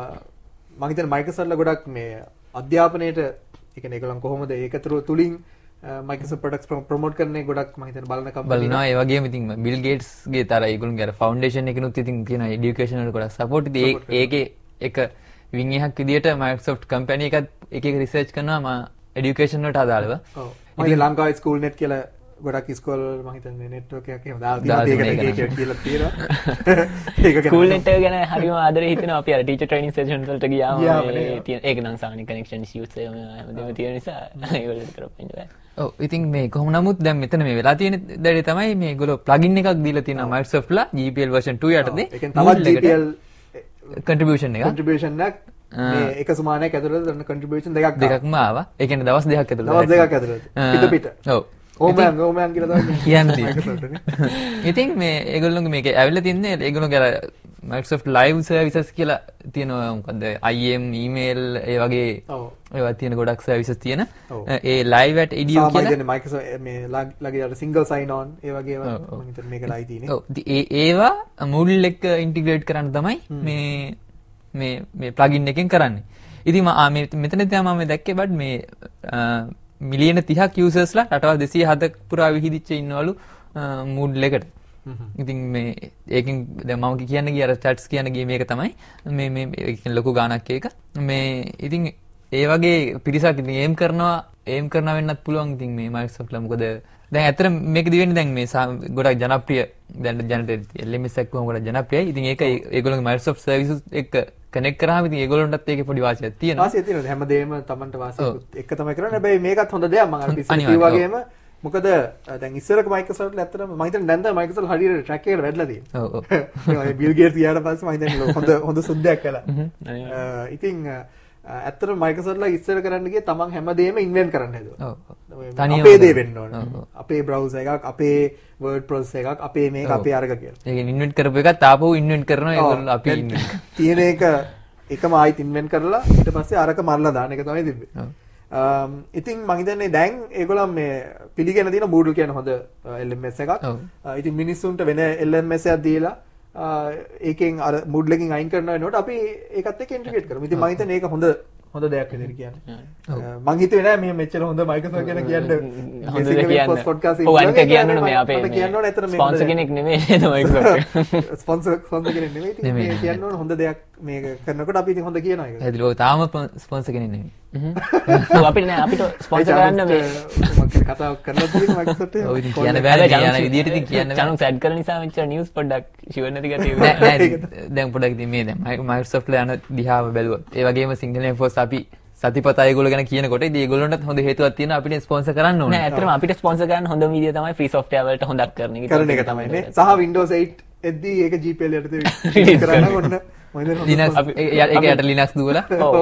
මම හිතන්නේ Microsoft ලා ගොඩක් මේ අධ්‍යාපනයේට ඒ කියන්නේ ඒගොල්ලන් කොහොමද ඒක තුලින් Microsoft products promote කරන්නේ ගොඩක් මම හිතන්නේ බලන කම්පැනි බලනවා. ඒ වගේම ඉතින් Bill Gates ගේ තර ඒගොල්ලන්ගේ අර foundation එකනොත් ඉතින් තියෙන education වල ගොඩක් support ඉතින් ඒකේ එක wing එකක් විදියට Microsoft company එකත් එක එක research කරනවා education වලට අදාළව. ඔව්. මම ලංකාවේ school net කියලා ගොඩක් ඉස්කෝල මම හිතන්නේ network එකක් එහෙම දාලා තියෙනවා ඒක කියලා තියෙනවා. ඒක school net එක ගැන හරිම ආදරේ හිතෙනවා අපි අර teacher training sessions වලට ගියාම ඒක නම් සාමාන්‍ය connection issues හැමදේම තියෙන නිසා ඒවලට කරපින්න බෑ. ඔව් ඉතින් මේ කොහොම නමුත් දැන් මෙතන මේ වෙලා තියෙන දේ තමයි මේගොල්ලෝ plugin එකක් දීලා තියෙනවා Microsoft ලා GPL version 2 යටතේ. ඒ කියන්නේ තවත් GPL contribution එක මේ එක සුමානයක් ඇතුළත කරන contribution දෙකක්ම ආවා. ඒ කියන්නේ දවස් දෙකක් ඇතුළත. දවස් දෙකක් ඇතුළත. පිට. ඔව්. ඕමයන් කියලා තමයි කියන්නේ. ඉතින් මේ ඒගොල්ලෝගේ මේක ඇවිල්ලා තින්නේ ඒගොල්ලෝගේ අර Microsoft Live Services කියලා තියෙනවා මොකද්ද IM email ඒ වගේ ඒවා තියෙන ගොඩක් services තියෙන. ඒ live at edu කියලා සාමාන්‍යයෙන් Microsoft මේ ලගේ අර single sign on ඒ වගේ ඒවා මම හිතන්නේ මේකටයි තියෙන්නේ. ඔව්. ඒවා Moodle එක integrate කරන්න තමයි මේ plugin එකෙන් කරන්නේ. ඉතින් මෙතන තමයි මම දැක්කේ බට් මේ මිලියන 30ක් යූසර්ස්ලා රටවල් 207ක් පුරා විහිදිච්ච ඉන්නවලු Moodle එකට. ඉතින් මේ ඒකෙන් දැන් මම කියන්න ගිය අර stats කියන්න ගියේ මේක තමයි. මේ ඒකෙන් ලොකු ගාණක් ඒක. මේ ඉතින් ඒ වගේ පිරිසක් ඉතින් aim කරනවා වෙන්නත් පුළුවන් ඉතින් මේ Microsoft ලා මොකද දැන් ඇත්තට මේක දිවෙන්නේ දැන් මේ ගොඩක් ජනප්‍රිය දැන් ජනරේට් LMS එක කොහොම ගොඩක් ජනප්‍රියයි. ඉතින් ඒක ඒගොල්ලෝගේ Microsoft services එක්ක කනෙක්ට් කරාම ඉතින් ඒගොල්ලන්ටත් ඒකේ පොඩි වාසියක් තියෙනවා. වාසියක් තියෙනවා. හැමදේම Tamanට වාසියක් එක තමයි කරන්නේ. හැබැයි මේකත් හොඳ දෙයක් මම අර ඉස්සර කිව්වා වගේම මොකද දැන් ඉස්සරක Microsoft ලා ඇත්තටම මම හිතන්නේ දැන් තමයි Microsoft හරියට track එකට වැඩලා තියෙන්නේ. ඔව් ඔව්. Bill Gates ගියාට පස්සේ මම හිතන්නේ හොඳ සුද්ධයක් කළා. ඉතින් ඇත්තටම Microsoft ලා ඉස්සර කරන්න ගියේ තමන් හැමදේම ඉන්වෙන්ට් කරන්න හැදුවා. ඔව්. අපේ දේ වෙන්න ඕන. අපේ browser එකක්, අපේ word processor එකක්, අපේ මේක, අපේ අරග කියලා. ඒක ඉන්වෙන්ට් කරපු එකත් ආපහු ඉන්වෙන්ට් කරනවා ඒගොල්ලෝ අපි ඉන්වෙන්ට්. තියෙන එක එකම ආයිත් ඉන්වෙන්ට් කරලා ඊට පස්සේ අරක මරලා දාන එක තමයි තිබ්බේ. ඉතින් මම හිතන්නේ දැන් ඒගොල්ලෝ මේ පිළිගෙන තියෙන Moodle කියන හොඳ LMS එකක්. ඉතින් මිනිස්සුන්ට වෙන LMS එකක් දීලා ඒකෙන් අර Moodle එකෙන් අයින් කරනවා වෙනකොට අපි ඒකත් එක්ක ඉන්ටිග්‍රේට් කරමු. ඉතින් මම හිතන්නේ ඒක හොඳ දෙයක් විදිහට කියන්නේ. මම හිතුවේ නෑ මේ මෙච්චර හොඳ Microsoft ගැන කියන්න. හොඳ දෙයක් කියන්න. ඔව් අනික කියන්න ඕනේ මේ අපේ කියන්න ඕනේ ඇත්තට මේ ස්පොන්සර් කෙනෙක් නෙමෙයි නේද Microsoft. ස්පොන්සර් කෙනෙක් නෙමෙයි. ඉතින් මේ කියන්න ඕනේ හොඳ දෙයක් මේක කරනකොට අපි ඉතින් හොඳ කියනවා ඒක. හැදිලෝ තාම ස්පොන්සර් කෙනෙක් නෙමෙයි. ඔව් අපිට නෑ අපිට ස්පොන්සර් කරන්න මේ මම කතාවක් කරලා තියෙනවා Microsoft එක. ඔව් ඉතින් කියන්න බෑ යන විදියට ඉතින් කියන්න චනුක් සෙඩ් කරන නිසා මෙච්චර නිවුස් පොඩ්ඩක් ෂුවර් නැති ගැටේ. නෑ දැන් පොඩ්ඩක් ඉතින් මේ දැන් Microsoft ලා යන දිහාව බැලුවොත් ඒ වගේම සිංහල එන්ෆෝස් අපි සතිපතා ඒගොල්ලෝ ගැන කියනකොට ඉතින් ඒගොල්ලොන්ටත් හොඳ හේතුවක් තියෙනවා අපිට ස්පොන්සර් කරන්න ඕනේ. නෑ ඇත්තටම අපිට ස්පොන්සර් කරන්න හොඳම විදිය තමයි free software වලට හොඳක් කරන එක. කරන එක තමයි නේ. සහ Windows 8 එද්දී ඒක GPL යටතේ රිලීස් කරන්න ඕන. Linux ඒක යට Linux දුවලා. ඔව්.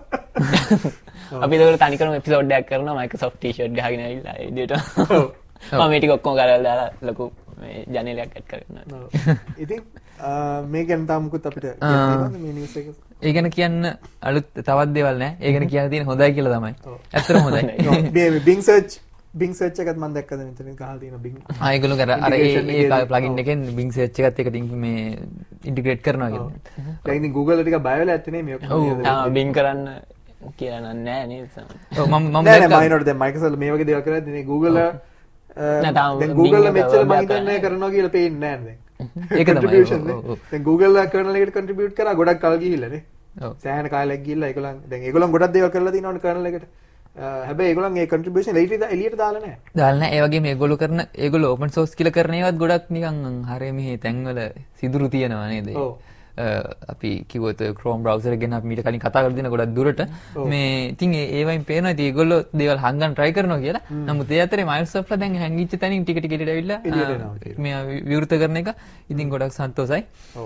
අපි ඒකට තනිකරම එපිසෝඩ් එකක් කරනවා Microsoft t-shirt ගහගෙන ඇවිල්ලා ඒ විදියට. ඔව්. මම මේ ටික ඔක්කොම කරලා දාලා ලොකු මේ ජනේලයක් ඇඩ් කරගන්නවා. ඉතින් මේ ගැන තාම මුකුත් අපිට කියන්න මේ නිවුස් එක. ඒ ගැන කියන්න අලුත් තවත් දේවල් නැහැ. ඒ ගැන කියන්න තියෙන හොඳයි කියලා තමයි. ඇත්තටම හොඳයි. මේ Bing search එකත් මම දැක්කද මෙතන ගහලා තියෙන Bing. ඒගොල්ලෝ අර ඒ plugin එකෙන් Bing search එකත් එක්ක මේ ඉන්ටිග්‍රේට් කරනවා කියන්නේ. දැන් ඉතින් Google ටික බය වෙලා ඇත්තේ නේ මේ ඔක්කොම. Bing කරන්න කියලා නෑ නේද? ඔව් මම දැක්කා. නෑ මයිනොට දැන් Microsoft මේ වගේ දේවල් කරද්දී නේ Google දැන් Google මෙච්චර මම හිතන්නේ කරනවා කියලා පේන්නේ නෑ දැන්. ඒක තමයි. දැන් Google kernel එකට contribute කරා ගොඩක් කල් ගිහිල්ලා නේ. ඔව්. සෑහෙන කාලයක් ගිහිල්ලා ඒගොල්ලන් ගොඩක් දේවල් කරලා තිනවනේ kernel එකට. හැබැයි ඒගොල්ලන් ඒ contribution එළියට දාලා නැහැ. දාලා නැහැ. ඒ වගේම ඒගොල්ලෝ open source කියලා කරන ඒවත් ගොඩක් නිකන් හරිය මෙහි තැන්වල සිදුරු තියෙනවා නේද? ඔව්. අපි කිව්වොත් Chrome browser එක ගැන අපි මීට කලින් කතා කරලා දින ගොඩක් දුරට මේ ඉතින් ඒ වයින් පේනවා ඉතින් ඒගොල්ලෝ දේවල් හංගන්න try කරනවා කියලා. නමුත් ඒ අතරේ Microsoft ලා දැන් හැංගිච්ච තැනින් ටික ටික ඇවිල්ලා මේ විවෘත කරන එක ඉතින් ගොඩක් සන්තෝසයි.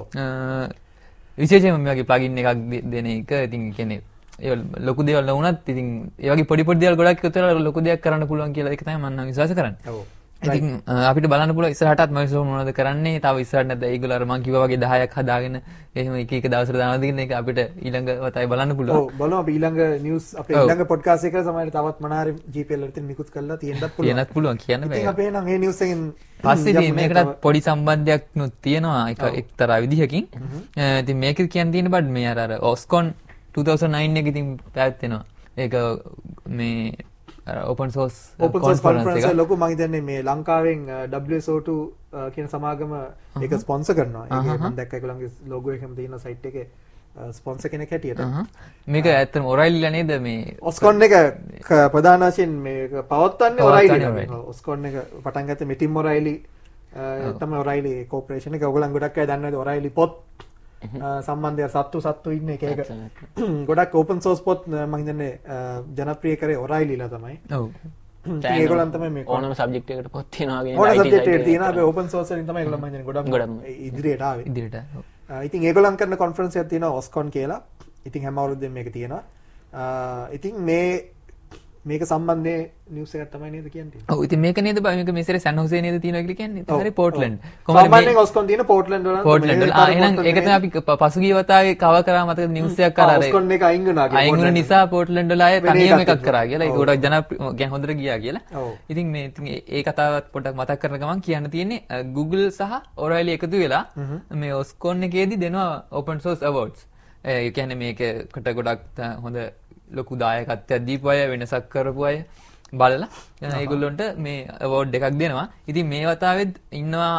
විශේෂයෙන්ම මේ වගේ plugin එකක් දෙන එක ඉතින් කියන්නේ ඒ ලොකු දේවල් නොවුනත් ඉතින් ඒ වගේ පොඩි පොඩි දේවල් ගොඩක් එකතු වෙලා ලොකු දෙයක් කරන්න පුළුවන් කියලා ඒක තමයි මම නම් විශ්වාස කරන්නේ. ඔව්. ඉතින් අපිට බලන්න පුළුවන් ඉස්සරහටත් Microsoft මොනවද කරන්නේ? තව ඉස්සරහට නැද්ද? ඒගොල්ලෝ අර මම කිව්වා වගේ 10ක් හදාගෙන එහෙම එක එක දවසට දානවාද කියන එක අපිට ඊළඟ වතාවේ බලන්න පුළුවන්. ඔව් බලමු අපි ඊළඟ නිවුස් අපේ ඊළඟ පොඩ්කාස්ට් එකේ සමහරවිට තවත් මොනාරි GPL වලට නිකුත් කරලා තියෙන්නත් පුළුවන්. තියෙන්නත් පුළුවන් කියන්න බෑ. ඉතින් අපේ නම් මේ නිවුස් එකෙන් පස්සේ මේකටත් පොඩි සම්බන්ධයක් නුත් තියෙනවා එක්තරා විදිහකින්. ඉතින් මේක කියන්න තියෙන බඩ මේ අර OSCON 2009 එකේ ඉතින් පැවැත්වෙනවා. ඒක මේ open source conference එක ලොකු මම හිතන්නේ මේ ලංකාවෙන් WSO2 කියන සමාගම ඒක ස්පොන්සර් කරනවා. ඒක මම දැක්ක ඒගොල්ලන්ගේ logo එකෙම තියෙන site එකේ ස්පොන්සර් කෙනෙක් හැටියට. මේක ඇත්තටම O'Reillyලා නේද මේ OSCON එක ප්‍රධාන වශයෙන් මේක පවත්වන්නේ O'Reilly. OSCON එක පටන් ගත්තේ Tim O'Reilly තමයි O'Reilly corporation එක. ඔයගොල්ලන් ගොඩක් අය දන්නවද O'Reilly පොත් සම්බන්ධය සත්තු ඉන්න එක ගොඩක් ඕපන් සෝස් පොත් මම හිතන්නේ ජනප්‍රිය කරේ O'Reillyලා තමයි. ඔව්. ඒගොල්ලන් තමයි මේ ඕනම සබ්ජෙක්ට් එකකට පොත් තියනවා කියන ඕනම සබ්ජෙක්ට් එකකට තියෙනවා. අපි ඕපන් සෝස් වලින් තමයි ඒගොල්ලන් මම හිතන්නේ ගොඩක් ඉදිරියට ආවේ. ඉතින් ඒගොල්ලන් කරන කොන්ෆරන්ස් එකක් තියෙනවා OSCON කියලා. ඉතින් හැම අවුරුද්දෙම මේක තියෙනවා. ඉතින් මේක සම්බන්ධයේ නිවුස් එකක් තමයි නේද කියන්නේ. ඔව් ඉතින් මේක නේද මේක මේසරේ සැන් හොසේ නේද තියෙනවා කියලා කියන්නේ. හරි පෝර්ට්ලන්ඩ්. සාමාන්‍යයෙන් OSCON තියෙන පෝර්ට්ලන්ඩ් වල. පෝර්ට්ලන්ඩ් වල. එහෙනම් ඒක තමයි අපි පසුගිය වතාවේ කව කරා මතකද නිවුස් එකක් කරා. OSCON එක අයින් වුණා කියලා. අයින් වුණ නිසා පෝර්ට්ලන්ඩ් වල ආයේ තනියම එකක් කරා කියලා. ඒක ගොඩක් ජනප්‍රිය හොඳට ගියා කියලා. ඉතින් මේ ඒ කතාවත් පොඩ්ඩක් මතක් කරන ගමන් කියන්න තියෙන්නේ Google සහ O'Reilly එකතු වෙලා මේ OSCON එකේදී දෙනවා open source awards. ඒ කියන්නේ මේකට ගොඩක් හොඳ ලොකු දායකත්වයක් දීපු අය වෙනසක් කරපු අය බලලා ඒගොල්ලොන්ට මේ අවෝඩ් එකක් දෙනවා. ඉතින් මේ වතාවෙත් ඉන්නවා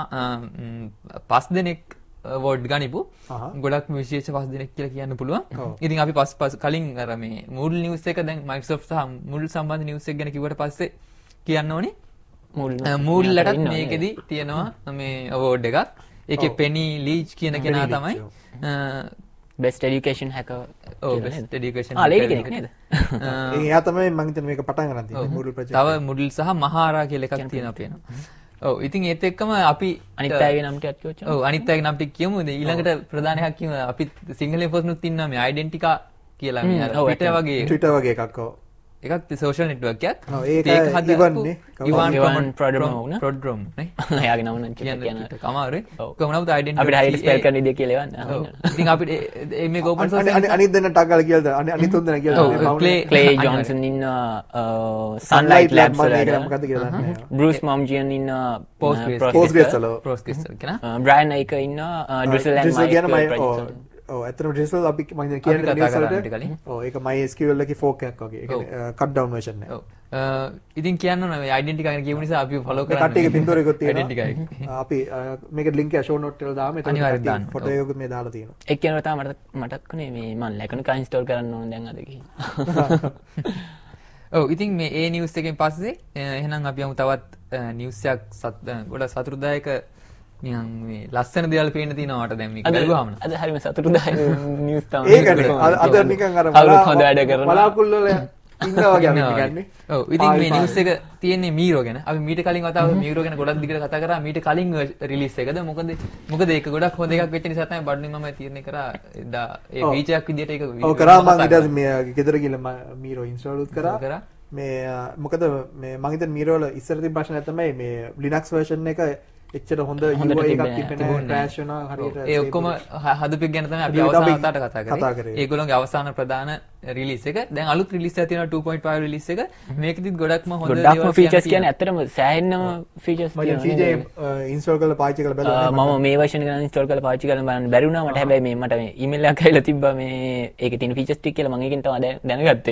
5 දෙනෙක් අවෝඩ් ගනිපු. ගොඩක් විශේෂ 5 දෙනෙක් කියලා කියන්න පුළුවන්. ඉතින් අපි කලින් අර මේ Moodle news එක දැන් Microsoft සහ Moodle සම්බන්ධ news එක ගැන කිව්වට පස්සේ කියන්න ඕනේ Moodleලටත් මේකෙදි තියෙනවා මේ අවෝඩ් එකක්. ඒකේ Penny Leach කියන කෙනා තමයි best education hacker. best education lady කෙනෙක් නේද? එයා තමයි මම හිතන්නේ මේක පටන් ගන්න තියෙන්නේ Moodle project. තව Moodle සහ මහාරා කියලා එකක් තියෙනවා පේනවා. ඔව් ඉතින් ඒත් එක්කම අපි අනිත් අයගේ නම් ටිකක් කියවච්චා. ඔව් අනිත් අයගේ නම් ටික කියමු. ඊළඟට ප්‍රධාන එකක් කියමු. අපි සිංහලෙන් පොස්නුත් ඉන්නවා මේ Identica කියලා මේ අර Twitter වගේ එකක්. ඔව්. එකක් social network එකක්. ඒක හදපු Ivan Prodrom නේ. එයාගේ නම නම් කියන්න කමාරුයි. කොහොමද Identica අපිට හරියට ස්පෙල් කරන විදිය කියලා එවන්න. ඉතින් අපිට මේක open source අනිත් දෙන්න ටක් ගාලා කියලාද අනිත් තුන් දෙනා කියලා. Clay Johnson ඉන්නවා Sunlight Labs වල. මොකද්ද කියලා දන්නේ නැහැ. Bruce Momjian ඉන්නවා Postgres වල කෙනා. Brian Iker ඉන්නවා Drizzle and MySQL. ඔව් ඇත්තටම Drizzle අපි මම කියන්නේ ඔව් ඒක MySQL එකේ fork එකක් වගේ. ඒ කියන්නේ cut down version එක. ඔව්. ඉතින් කියන්න ඕන මේ Identica ගැන කියමු නිසා අපි follow කරන්නේ. කට්ටියගේ පින්තූරයකුත් තියෙනවා. Identica. අපි මේකට link එක show note එකේ දාමු. අනිවාර්යෙන් දාන්න. ෆොටෝ එකකුත් මේ දාලා තියෙනවා. ඒ කියනවා තමයි මටත් කොනේ මේ මම ලැකනුක install කරන්න ඕන දැන් අද ගිහින්. ඔව් ඉතින් මේ ඒ නිවුස් එකෙන් පස්සේ එහෙනම් අපි යමු තවත් නිවුස් එකක් ගොඩක් සතුටුදායක නිකන් මේ ලස්සන දේවල් පේන්න තියෙනවා මට දැන් මේක බලුවාම. අද හරියම සතුටුදායක නිවුස් තමයි. ඒකනේ අද නිකන් අර හොඳ වැඩ කරනවා. බලාකුල් වල ඉන්නවා වගේ අපි කියන්නේ. ඔව් ඉතින් මේ නිවුස් එක තියෙන්නේ මීරෝ ගැන. අපි මීට කලින් වතාව මීරෝ ගැන ගොඩක් දිගට කතා කරා. මීට කලින් රිලීස් එකද මොකද ඒක ගොඩක් හොඳ එකක් වෙච්ච නිසා තමයි බඩුනේ මම තීරණය කරා එදා ඒ ෆීචර් එකක් විදියට ඒක ඔව් කරා මම ඊට පස්සේ මේ ගෙදර ගිහලා මීරෝ ඉන්ස්ටෝල් උත් කරා. මේ මොකද මේ මම හිතන්නේ මීරෝ වල ඉස්සර තිබ්බ ප්‍රශ්නයක් තමයි මේ Linux version එක එච්චර හොඳ UI එකක් තිබෙන්නේ නැහැ crash වෙනවා හරියට ඒ ඔක්කොම හදපු එක ගැන තමයි අපි අවසාන වතාවට කතා කරේ. ඒගොල්ලෝගේ අවසාන ප්‍රධාන රිලීස් එක. දැන් අලුත් රිලීස් එකක් තියෙනවා 2.5 රිලීස් එක. මේකෙදිත් ගොඩක්ම හොඳ ගොඩක්ම ෆීචර්ස් කියන්නේ ඇත්තටම සෑහෙන්නම ෆීචර්ස් තියෙනවා. CJ ඉන්ස්ටෝල් කරලා පාවිච්චි කරලා බලන්න. මම මේ version එක ඉන්ස්ටෝල් කරලා පාවිච්චි කරලා බලන්න බැරි වුණා මට. හැබැයි මට මේ ඊමේල් එකක් ඇවිල්ලා තිබ්බා මේ ඒකේ තියෙන ෆීචර්ස් ටික කියලා මම ඒකෙන් තමයි දැනගත්තේ.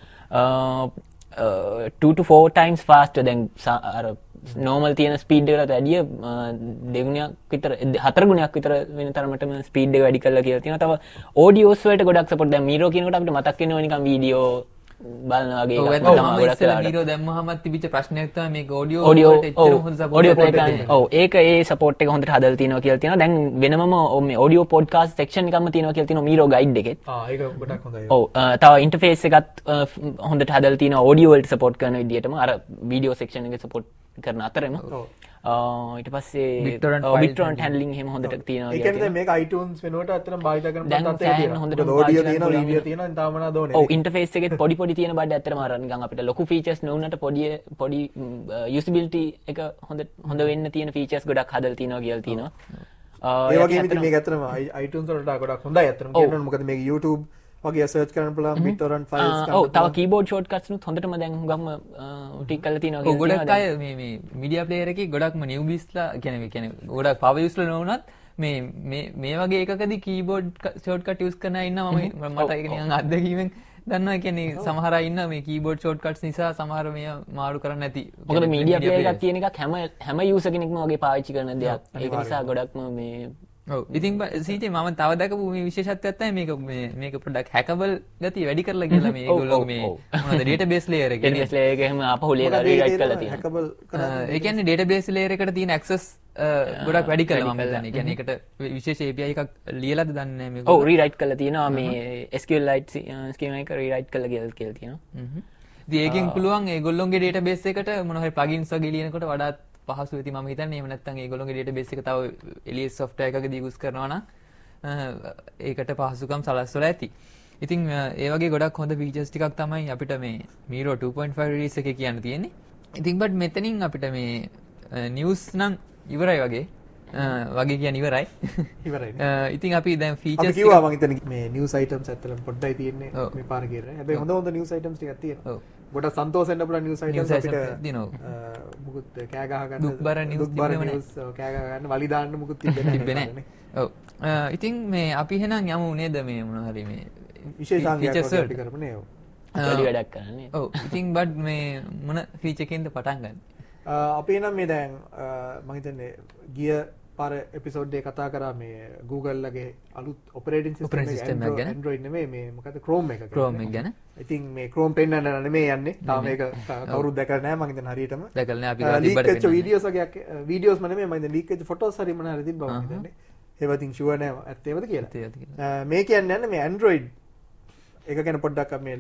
2 to 4 times faster than අර normal තියෙන ස්පීඩ් එකකට වැඩිය දෙගුණයක් විතර 4 ගුණයක් විතර වෙන තරමටම ස්පීඩ් එක වැඩි කරලා කියලා තියෙනවා. තව ඔඩියෝස් වලට ගොඩක් සපෝට්. දැන් මීරෝ කියනකොට අපිට මතක් වෙනවා නිකන් වීඩියෝ බලන වගේ එකක් තමයි ගොඩක් වෙලාවට. මීරෝ දැම්මහම තිබිච්ච ප්‍රශ්නයක් තමයි මේක ඔඩියෝ වලට එච්චර හොඳ සපෝට් එකක් නැහැ. ඔව් ඒක ඒ සපෝට් එක හොඳට හදලා තියෙනවා කියලා තියෙනවා. දැන් වෙනමම මේ ඔඩියෝ පොඩ්කාස්ට් සෙක්ෂන් එකක්ම තියෙනවා කියලා තියෙනවා මීරෝ ගයිඩ් එකෙත්. ඒක ගොඩක් හොඳයි. ඔව් තව ඉන්ටර්ෆේස් එකත් හොඳට හදලා තියෙනවා ඔඩියෝ වලට සපෝට් කරන විදිහටම අර වීඩියෝ සෙක්ෂන් එකේ සපෝට් කරන අතරෙම. ඊට පස්සේ BitTorrent handling එහෙම හොඳට තියෙනවා. ඒ කියන්නේ මේක iTunes වෙනුවට අතරම භාවිත කරන පොතක් තියෙනවා. හොඳට ඔඩියෝ තියෙනවා, වීඩියෝ තියෙනවා, තාම නා දෝනේ. ඔව් ඉන්ටර්ෆේස් එකෙත් පොඩි තියෙන බඩ ඇත්තටම අර නිකන් අපිට ලොකු ෆීචර්ස් නොවුනට පොඩි යුසබිලිටි එක හොඳ වෙන්න තියෙන ෆීචර්ස් ගොඩක් හදලා තියෙනවා කියලා තියෙනවා. ඒ වගේම ඉතින් මේක ඇත්තටම iTunes වලට ගොඩක් හොඳයි ඇත්තටම කියනවනේ. මොකද මේක YouTube වගේ සර්ච් කරන්න පුළුවන් BitTorrent files ඔව් තව කීබෝඩ් ෂෝට්කට්ස් නුත් හොඳටම දැන් හුඟක්ම ටික් කරලා තියෙනවා කියලා තියෙනවා. ගොඩක් අය මේ මීඩියා ප්ලේයර් එකේ ගොඩක්ම නිව්බීස්ලා කියන්නේ ගොඩක් පවර් යූස්ලා නොවුනත් මේ වගේ එකකදී කීබෝඩ් ෂෝට්කට් යූස් කරන අය ඉන්නවා. මට ඒක නිකන් අත්දැකීමෙන් දන්නවා. කියන්නේ සමහර අය ඉන්නවා මේ කීබෝඩ් ෂෝට්කට්ස් නිසා සමහර මේ මාරු කරන්න නැති. මොකද මීඩියා ප්ලේයර් එකක් තියෙන එකක් හැම යූසර් කෙනෙක්ම වගේ පාවිච්චි කරන දෙයක්. ඒක නිසා ගොඩක්ම මේ ඔව් ඉතින් CJ මම තව දැකපු මේ විශේෂත්වයක් තමයි මේක පොඩ්ඩක් හැකබල් ගතිය වැඩි කරලා කියලා මේ ඒගොල්ලෝ මේ මොනවද ડેටාබේස් ලේයර් එකේ ડેටාබේස් ලේයර් එක එහෙම අපහු රීරයිට් කරලා තියෙනවා. හැකබල් ඒ කියන්නේ ડેටාබේස් ලේයර් එකට තියෙන ඇක්සස් ගොඩක් වැඩි කරලා මම හිතන්නේ. ඒ කියන්නේ ඒකට විශේෂ API එකක් ලියලාද දන්නේ නැහැ මේක. ඔව් රීරයිට් කරලා තියෙනවා මේ SQLite ස්කීමා එක රීරයිට් කරලා කියලා තියෙනවා. ඉතින් ඒකෙන් පුළුවන් ඒගොල්ලොන්ගේ ડેටාබේස් එකට මොන හරි ප්ලගින්ස් වගේ ලියනකොට වඩාත් පහසු වෙති මම හිතන්නේ. එහෙම නැත්නම් ඒගොල්ලෝගේ ડેටාබේස් එක තව එලියස් software එකකදී යූස් කරනවා නම් ඒකට පහසුකම් සලස්වලා ඇති. ඉතින් ඒ වගේ ගොඩක් හොඳ ෆීචර්ස් ටිකක් තමයි අපිට මේ Miro 2.5 රිලීස් එකේ කියන්න තියෙන්නේ. ඉතින් බට් මෙතනින් අපිට මේ නිවුස් නම් ඉවරයි වගේ කියන්නේ ඉවරයි. ඉතින් අපි දැන් ෆීචර්ස් අපි කිව්වා මම හිතන්නේ මේ නිවුස් අයිටම්ස් ඇත්තටම පොඩ්ඩයි තියෙන්නේ මේ පාර කියලා. හැබැයි හොඳ නිවුස් අයිටම්ස් ටිකක් තියෙනවා. ඔව්. ගොඩක් සන්තෝෂ වෙන්න පුළුවන් නිවුස් අයිටම්ස් අපිට දිනනවා. මුකුත් කෑ ගහ ගන්න දුක්බර නිවුස් කෑ ගහ ගන්න වලි දාන්න මුකුත් තිබෙන්නේ නැහැ. ඔව්. ඉතින් මේ අපි එහෙනම් යමු නේද මේ මොන හරි මේ විශේෂාංගයක් වගේ කරමු නේ. ඔව්. ජොලි වැඩක් කරන්නේ. ඔව්. ඉතින් බට් මේ මොන ෆීචර් එකකින්ද පටන් ගන්න? අපි නම් මේ දැන් මම හිතන්නේ ගිය පාර එපිසෝඩ් එකේ කතා කරා මේ Google ලගේ අලුත් ඔපරේටින් සිස්ටම් එක ගැන. Android නෙමෙයි මේ මොකද Chrome එක ගැන. ඉතින් මේ Chrome පෙන්නන්න නෙමෙයි යන්නේ. තාම මේක කවුරුත් දැකලා නැහැ මම හිතන්නේ හරියටම. දැකලා නැහැ අපි ලීක් වෙච්ච වීඩියෝස් වගේක් වීඩියෝස් නෙමෙයි මම හිතන්නේ ලීක් වෙච්ච ෆොටෝස් හරි මොන හරි තිබ්බා මම හිතන්නේ. ඒව ඉතින් ෂුවර් නැහැ ඇත්තේවද කියලා. මේ කියන්නේ නැහැ මේ Android එක ගැන පොඩ්ඩක් අපි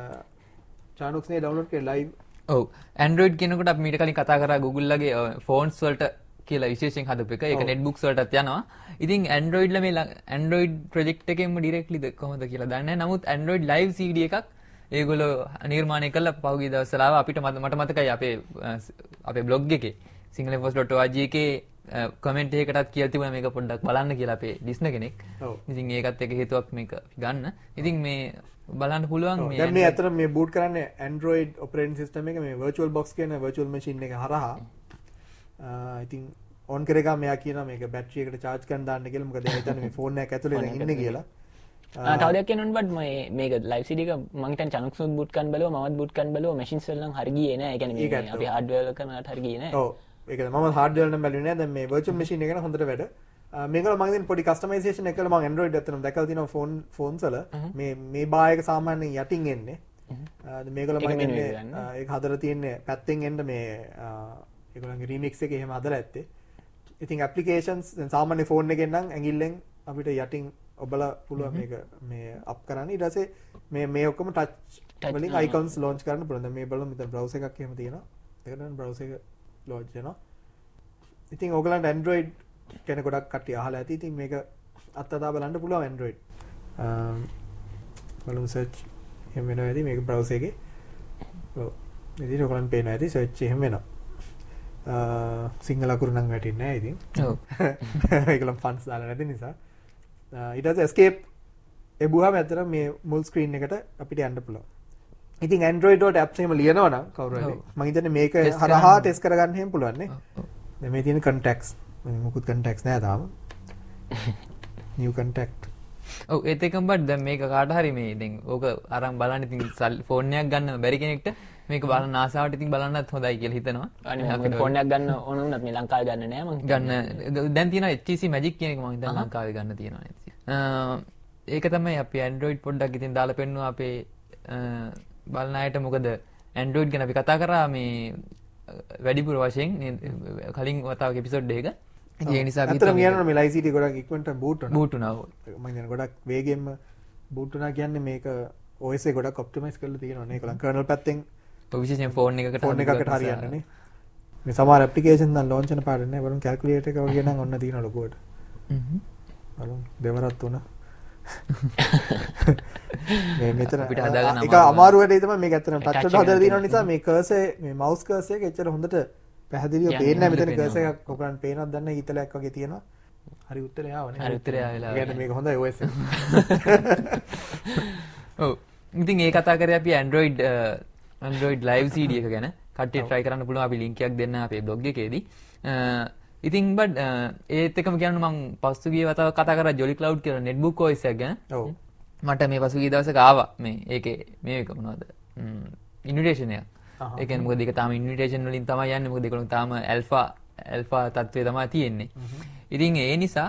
චානුක්ස්නේ ඩවුන්ලෝඩ් කරලා ලයිව්. ඔව් Android කියනකොට අපි මීට කලින් කතා කරා Google ලගේ ෆෝන්ස් වලට කියලා විශේෂයෙන් හදපු එක. ඒක netbooks වලටත් යනවා. ඉතින් Android ල මේ Android project එකෙන්ම directly කොහොමද කියලා දන්නේ නැහැ. නමුත් Android live CD එකක් ඒගොල්ලෝ නිර්මාණය කළා පහුගිය දවස්වල ආවා. අපිට මට මතකයි අපේ blog එකේ singalinforce.org එකේ කමෙන්ට් එකකටත් කියලා තිබුණා මේක පොඩ්ඩක් බලන්න කියලා අපේ ලිස්නර් කෙනෙක්. ඉතින් ඒකත් එක හේතුවක් මේක ගන්න. ඉතින් මේ බලන්න පුළුවන් මේ දැන් මේ අතර මේ boot කරන්නේ Android operating system එක මේ VirtualBox කියන virtual machine එක හරහා ඉතින් on කරේගා මෙයා කියනවා මේක බැටරි එකට charge කරන්න දාන්න කියලා. මොකද එයා හිතන්නේ මේ ෆෝන් එක ඇතුලේ දැන් ඉන්නේ කියලා. තව දෙයක් කියන්න ඕනේ බට් මේක live CD එක මම හිතන්නේ චනුක්ස්නුත් boot කරන්න බලුවා මමත් boot කරන්න බලුවා machines වල නම් හරි ගියේ නෑ. ඒ කියන්නේ අපි hardware වල කරනකට හරි ගියේ නෑ. ඔව් ඒක මම hardware වල නම් බැලුවේ නෑ. දැන් මේ virtual machine එක ගැන හොඳට වැඩ. මේකල මම ඉතින් පොඩි customization එකක් කළා. මම Android ඇත්තටම දැකලා තියෙනවා ෆෝන්ස් වල මේ බා එක සාමාන්‍යයෙන් යටින් එන්නේ. මේකල මම හිතන්නේ ඒක හදලා තියෙන්නේ පැත්තෙන් එන්න මේ ඒගොල්ලන්ගේ remix එකේ එහෙම හදලා ඇත්තේ. ඉතින් applications දැන් සාමාන්‍ය ෆෝන් එකෙන් නම් ඇඟිල්ලෙන් අපිට යටින් ඔබලා පුළුවන් මේක මේ අප් කරන්න. ඊට පස්සේ මේ ඔක්කොම touch වලින් icons launch කරන්න පුළුවන්. දැන් මේ බලමු මෙතන browser එකක් එහෙම තියෙනවා. ඒකට නම් browser එක launch වෙනවා. ඉතින් ඕගලන්ට Android ගැන ගොඩක් කට්ටිය අහලා ඇති. ඉතින් මේක අත්අදා බලන්න පුළුවන් Android. බලමු search එහෙම වෙනවා ඇති මේක browser එකේ. ඔව්. ඉතින් ඔයගලන්ට පේනවා ඇති search එහෙම වෙනවා. සිංහල අකුරු නම් වැටෙන්නේ නැහැ ඉතින්. ඔව්. ඒකලම් ෆන්ස් දාලා නැති නිසා. ඊට පස්සේ escape එබුවාම ඇත්තට මේ මුල් ස්ක්‍රීන් එකට අපිට යන්න පුළුවන්. ඉතින් Android වලට apps එහෙම ලියනවා නම් කවුරු හරි මම හිතන්නේ මේක හරහා ටෙස්ට් කරගන්න එහෙම පුළුවන් නේ. දැන් මේ තියෙන contacts මොකුත් contacts නෑ තාම. new contact. ඔව් ඒත් එකම බඩ දැන් මේක කාට හරි මේ දැන් ඕක අරන් බලන්න ඉතින් ෆෝන් එකක් ගන්න බැරි කෙනෙක්ට මේක බලන්න ආසාවට ඉතින් බලන්නත් හොඳයි කියලා හිතනවා. අනේ අපිට ෆෝන් එකක් ගන්න ඕන වුණත් මේ ලංකාවේ ගන්න නෑ මං. ගන්න දැන් තියෙනවා HTC Magic කියන එක මම හිතන්නේ ලංකාවේ ගන්න තියෙනවා. ඒක තමයි අපි Android පොඩ්ඩක් ඉතින් දාලා පෙන්නුවා අපේ බලන අයට. මොකද Android ගැන අපි කතා කරා මේ වැඩිපුර වශයෙන් කලින් වතාවක එපිසෝඩ් එකක. ඒ නිසා අතන කියනවා මේ Live CD ගොඩක් ඉක්මනට බූට් වෙනවා. බූට් වුණා. මම කියන්නේ ගොඩක් වේගෙන්ම බූට් වුණා කියන්නේ මේක OS එක ගොඩක් ඔප්ටිමයිස් කරලා තියෙනවා නේ. ඒකලන් කර්නල් පැත්තෙන් විශේෂයෙන් ෆෝන් එකකට හරියන්නේ නේ. මේ සමහර ඇප්ලිකේෂන් දැන් ලොන්ච් වෙන පාඩ නේ. බලමු කැල්කියුලේටර් එක වගේ නම් ඔන්න තියෙනවා ලොකුවට. බලමු දෙවරක් තුන. මේ මෙතන ඒක අමාරු වැඩේ තමයි මේක ඇත්තටම ටච් වලට හදලා තියෙන නිසා මේ කර්සර් මේ මවුස් කර්සර් එක එච්චර හොඳට පැහැදිලිව පේන්නේ නැහැ. මෙතන කර්සර් එකක් ඔකරන් පේනවද දන්නේ නැහැ. ඊතලයක් වගේ තියෙනවා. හරි උත්තරය ආවනේ. හරි උත්තරය ආවෙලා. ඒ කියන්නේ මේක හොඳයි OS එක. ඔව්. ඉතින් ඒ කතා කරේ අපි Android Live CD එක ගැන. කට්ටිය try කරන්න පුළුවන්. අපි link එකක් දෙන්න අපේ blog එකේදී. ඉතින් බඩ් ඒත් එකම කියන්න මම පසුගිය වතාව කතා කරා Jolly Cloud කියලා netbook OS එකක් ගැන. ඔව්. මට මේ පසුගිය දවසක ආවා මේ ඒකේ මේක මොනවද? invitation එක. ඒ කියන්නේ මොකද ඒක තාම invitation වලින් තමයි යන්නේ. මොකද ඒගොල්ලෝ තාම alpha තත්ත්වයේ තමයි තියෙන්නේ. ඉතින් ඒ නිසා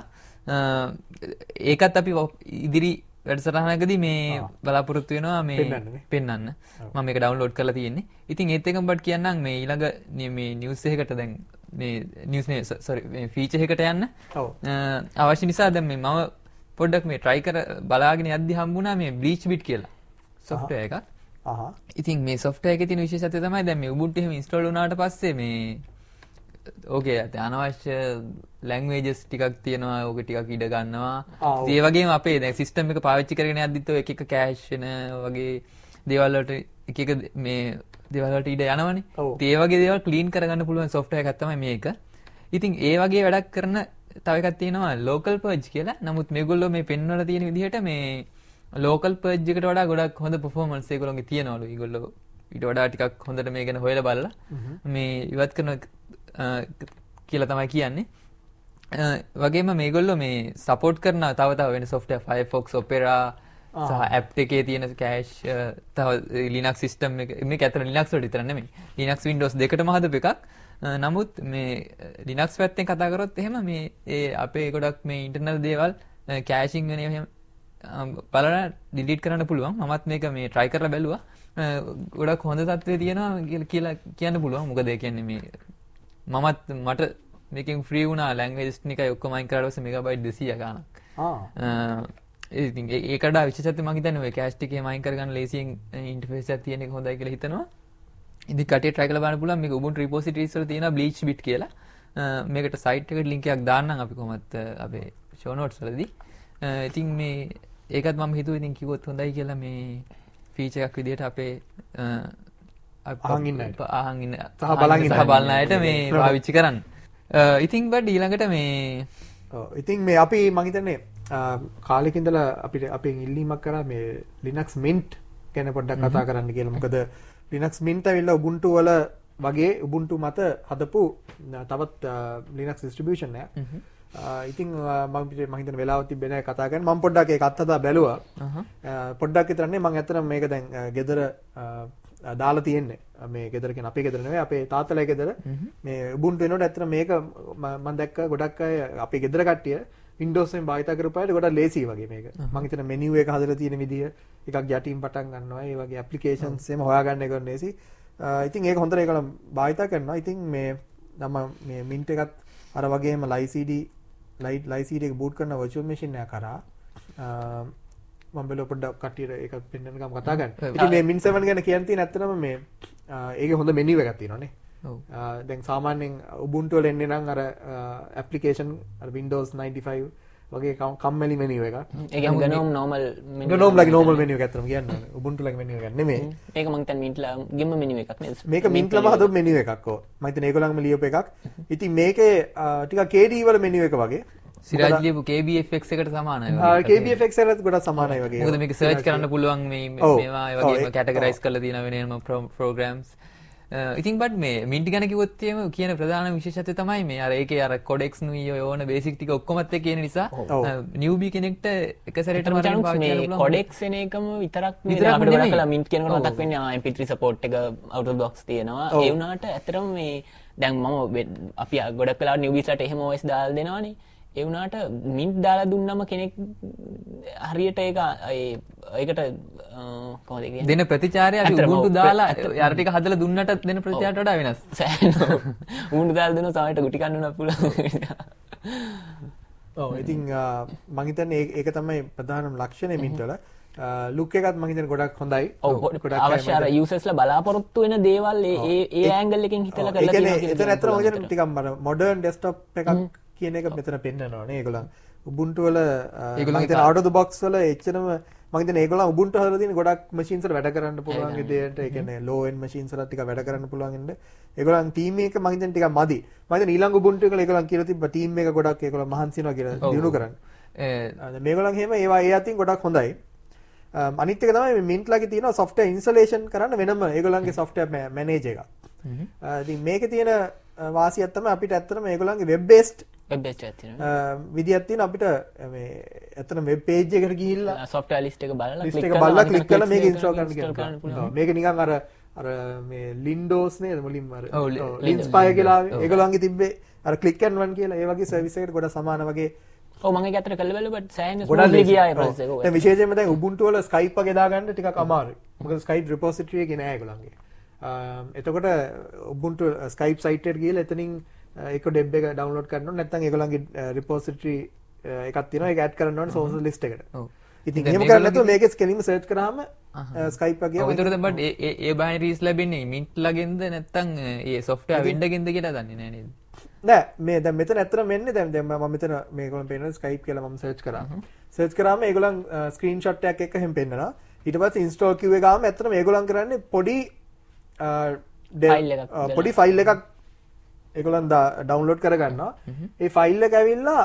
ඒකත් අපි ඉදිරි වැඩසටහනකදී මේ බලාපොරොත්තු වෙනවා මේ පෙන්වන්න. මම මේක ඩවුන්ලෝඩ් කරලා තියෙන්නේ. ඉතින් ඒත් එකම බඩ් කියන්නම් මේ ඊළඟ මේ නිවුස් එකකට දැන් මේ නිවුස් නේ සෝරි මේ ෆීචර් එකට යන්න. ඔව්. අවශ්‍ය නිසා දැන් මේ මම පොඩ්ඩක් මේ try කර බලාගෙන යද්දි හම්බුණා මේ Bleach Bit කියලා software එකක්. ඉතින් මේ software එකේ තියෙන විශේෂත්වය තමයි දැන් මේ Ubuntu එහෙම install වුණාට පස්සේ මේ ඕකේ අනවශ්‍ය languages ටිකක් තියෙනවා. ඕක ටිකක් ඉඩ ගන්නවා. ඒ වගේම අපේ දැන් system එක පාවිච්චි කරගෙන යද්දිත් ඔය එක එක cache වෙන වගේ දේවල් වලට එක එක මේ දේවල් වලට ඉඩ යනවනේ. ඒ වගේ දේවල් clean කරගන්න පුළුවන් software එකක් තමයි මේක. ඉතින් ඒ වගේ වැඩක් කරන තව එකක් තියෙනවා local purge කියලා. නමුත් මේගොල්ලෝ මේ පෙන්වලා තියෙන විදිහට මේ local purge එකට වඩා ගොඩක් හොඳ performance ඒගොල්ලෝගේ තියනවලු. ඒගොල්ලෝ ඊට වඩා ටිකක් හොඳට මේ ගැන හොයලා බලලා මේ ඉවත් කරන කියලා තමයි කියන්නේ. වගේම මේගොල්ලෝ මේ සපෝට් කරන තව වෙන software Firefox Opera සහ app එකේ තියෙන cache තව Linux system එක මේක ඇත්තට Linux වලට විතර නෙමෙයි. Linux Windows දෙකටම හදපු එකක්. නමුත් මේ Linux පැත්තෙන් කතා කරොත් එහෙම මේ ඒ අපේ ගොඩක් මේ internal දේවල් caching වෙන එහෙම බලලා delete කරන්න පුළුවන්. මමත් මේක මේ try කරලා බැලුවා. ගොඩක් හොඳ තත්ත්වයේ තියෙනවා කියලා කියන්න පුළුවන්. මොකද ඒ කියන්නේ මේ මට මේකෙන් ෆ්‍රී වුණා languages ටිකයි ඔක්කොම අයින් කරලා පස්සේ මෙගාබයිට් 200 ගාණක්. ඉතින් ඒකට විශේෂත්වය මම හිතන්නේ ඔය cache ටික එහෙම අයින් කරගන්න ලේසියෙන් ඉන්ටර්ෆේස් එකක් තියෙන එක හොඳයි කියලා හිතනවා. ඉතින් කටිය try කරලා බලන්න පුළුවන්. මේක Ubuntu repositories වල තියෙනවා Bleach Bit කියලා. මේකට site එකට link එකක් දාන්නම් අපි කොහොමත් අපේ show notes වලදී. ඉතින් මේ ඒකත් මම හිතුවා ඉතින් කිව්වොත් හොඳයි කියලා මේ feature එකක් විදිහට අපේ අහන් ඉන්න සහ බලන් අයට මේ පාවිච්චි කරන්න. ඉතින් බඩ් ඊළඟට මේ ඉතින් මේ අපි මම හිතන්නේ කාලෙක ඉඳලා අපිට අපෙන් ඉල්ලීමක් කරා මේ Linux Mint ගැන පොඩ්ඩක් කතා කරන්න කියලා. මොකද Linux Mint ඇවිල්ලා Ubuntu වල වගේ Ubuntu මත හදපු තවත් Linux distribution එකක්. ඉතින් මම හිතන වෙලාවක් තිබ්බේ නැහැ කතා කරන්න. මම පොඩ්ඩක් ඒක අත්හදා බැලුවා. පොඩ්ඩක් විතරනේ මම ඇත්තටම මේක දැන් ගෙදර දාලා තියෙන්නේ. මේ ගෙදර කියන අපේ ගෙදර නෙවෙයි අපේ තාත්තලාගේ ගෙදර. මේ Ubuntu වෙනකොට ඇත්තටම මේක මම දැක්ක ගොඩක් අය අපේ ගෙදර කට්ටිය Windows එකෙන් භාවිත කරපු අයට ගොඩක් ලේසි වගේ මේක. මම හිතන menu එක හදලා තියෙන විදිය එකක් යටින් පටන් ගන්නවා. ඒ වගේ applications එහෙම හොයාගන්න එක ලේසි. ඉතින් ඒක හොඳට ඒකල භාවිත කරනවා. ඉතින් මේ මේ Mint එකත් අර වගේම Live CD එක boot කරන virtual machine එක කරා මම බැලුවා පොඩ්ඩක් කට්ටියට ඒක පෙන්වන්න ගම කතා ගන්න. ඉතින් මේ Mint 7 ගැන කියන්න තියෙන ඇත්තටම මේ ඒකේ හොඳ menu එකක් තියෙනවානේ. දැන් සාමාන්‍යයෙන් Ubuntu වල එන්නේ නම් අර application අර Windows 95 වගේ කම්මැලි මෙනියු එකක්. ඒ කියන්නේ GNOME normal menu. GNOME like normal menu එකක් අතරම කියන්නේ. Ubuntu like menu එකක් නෙමෙයි. මේක මං හිතන්නේ Mint ගෙම menu එකක් නේද? මේක Mint ලම හදපු menu එකක්. ඔව්. මම හිතන්නේ ඒගොල්ලන්ම ලියපු එකක්. ඉතින් මේකේ ටිකක් KD වල menu එක වගේ. සිරාජ් ලියපු KBFX එකට සමානයි. KBFX එකට ගොඩක් සමානයි වගේ. මොකද මේක සර්ච් කරන්න පුළුවන් මේවා ඒ වගේම කැටගරයිස් කරලා තියෙන වෙනම programs. ඉතින් බට් මේ මින්ට් ගැන කිව්වොත් එහෙම කියන ප්‍රධාන විශේෂත්වය තමයි මේ අර ඒකේ අර කොඩෙක්ස් නුයි ඕන බේසික් ටික ඔක්කොමත් එක්ක කියන නිසා නිව්බී කෙනෙක්ට එක සැරේටම වරන් පාවිච්චි කරන්න පුළුවන්. කොඩෙක්ස් එන එකම විතරක් නෙවෙයි අපිට ගොඩක් කලා මින්ට් කියනකොට මතක් වෙන්නේ MP3 support එක out of the box තියෙනවා. ඒ වුණාට ඇත්තටම මේ දැන් මම අපි ගොඩක් වෙලාවට නිව්බීස්ලාට එහෙම OS දාලා දෙනවනේ. ඒ වුණාට මින්ට් දාලා දුන්නම කෙනෙක් හරියට ඒකට කොහොමද කියන්නේ දෙන ප්‍රතිචාරය අපි Ubuntu දාලා යාර ටික හදලා දුන්නට දෙන ප්‍රතිචාරයට වඩා වෙනස්. Ubuntu දාලා දෙනවා සමහරට ගුටි කන්න උනත් පුළුවන්. ඔව් ඉතින් මම හිතන්නේ ඒක තමයි ප්‍රධානම ලක්ෂණය මින්ට් වල. ලුක් එකත් මම හිතන්නේ ගොඩක් හොඳයි. ඔව් ගොඩක් අවශ්‍ය අර යූසර්ස්ලා බලාපොරොත්තු වෙන දේවල් ඒ ඇන්ගල් එකෙන් හිතලා කරලා තියෙනවා කියන්නේ. එතන ඇත්තටම මම කියන්නේ ටිකක් මොඩර්න් ඩෙස්ක්ටොප් එකක් කියන එක මෙතන පෙන්නනවානේ ඒගොල්ලන් Ubuntu වල මම හිතන out of the box වල එච්චරම මම හිතන ඒගොල්ලන් Ubuntu හදලා තියෙන ගොඩක් machines වල වැඩ කරන්න පුළුවන් විදියට ඒ කියන්නේ low end machines වල ටික වැඩ කරන්න පුළුවන් ඉන්න ඒගොල්ලන් team එක මම හිතන ටිකක් මදි මම හිතන ඊළඟ Ubuntu එක ඒගොල්ලන් කියලා තිබ්බ team එක ගොඩක් ඒගොල්ලන් මහන්සි වෙනවා කියලා දිනු කරන්න මේගොල්ලන් එහෙම ඒවා ඒ අතින් ගොඩක් හොඳයි අනිත් එක තමයි Mint ලගේ තියෙන software installation කරන්න වෙනම ඒගොල්ලන්ගේ software manager එකක් ඉතින් මේකේ තියෙන වාසියක් තමයි අපිට ඇත්තටම ඒගොල්ලන්ගේ web based විදියක් තියෙන අපිට මේ ඇත්තට වෙබ් පේජ් එකට ගිහිල්ලා software list එක බලලා ක්ලික් කරලා මේක ඉන්ස්ටෝල් කරන්න පුළුවන්. මේක නිකන් අර මේ Windows නේද මුලින්ම අර Linspire කියලා ඒගොල්ලන්ගේ තිබ්බේ අර click and run කියලා ඒ වගේ සර්විස් එකකට ගොඩක් සමාන වගේ. ඔව් මම ඒක ඇත්තට කළා බැලුවා සෑහෙන ස්මූත්ලි ගියා ඒ process එක. දැන් විශේෂයෙන්ම දැන් Ubuntu වල Skype වගේ දාගන්න ටිකක් අමාරුයි. මොකද Skype repository එකේ නෑ ඒගොල්ලන්ගේ. එතකොට Ubuntu Skype site එකට ගිහලා එතනින් ඒක ඩෙබ් එක ඩවුන්ලෝඩ් කරන්න ඕනේ නැත්නම් ඒගොල්ලන්ගේ repository එකක් තියෙනවා ඒක ඇඩ් කරන්න ඕනේ source list එකට. ඔව්. ඉතින් එහෙම කරන්නේ නැතුව මේකේ කෙලින්ම සර්ච් කරාම Skype වගේ ඔව් ඒතරද බට් ඒ බයිනරිස් ලැබෙන්නේ Mint ලගෙන්ද නැත්නම් ඒ software vendor ගෙන්ද කියලා දන්නේ නැහැ නේද? නෑ මේ දැන් මෙතන ඇත්තටම වෙන්නේ දැන් මම මෙතන මේගොල්ලන් පේනවා Skype කියලා මම සර්ච් කරා. සර්ච් කරාම ඒගොල්ලන් ස්ක්‍රීන්ෂොට් එකක් එක්ක එහෙම පෙන්නනවා. ඊට පස්සේ install කිව්වේ ගාම ඇත්තටම ඒගොල්ලන් කරන්නේ පොඩි ෆයිල් එකක් ඒගොල්ලන් ඩවුන්ලෝඩ් කරගන්නවා. ඒ ෆයිල් එක ඇවිල්ලා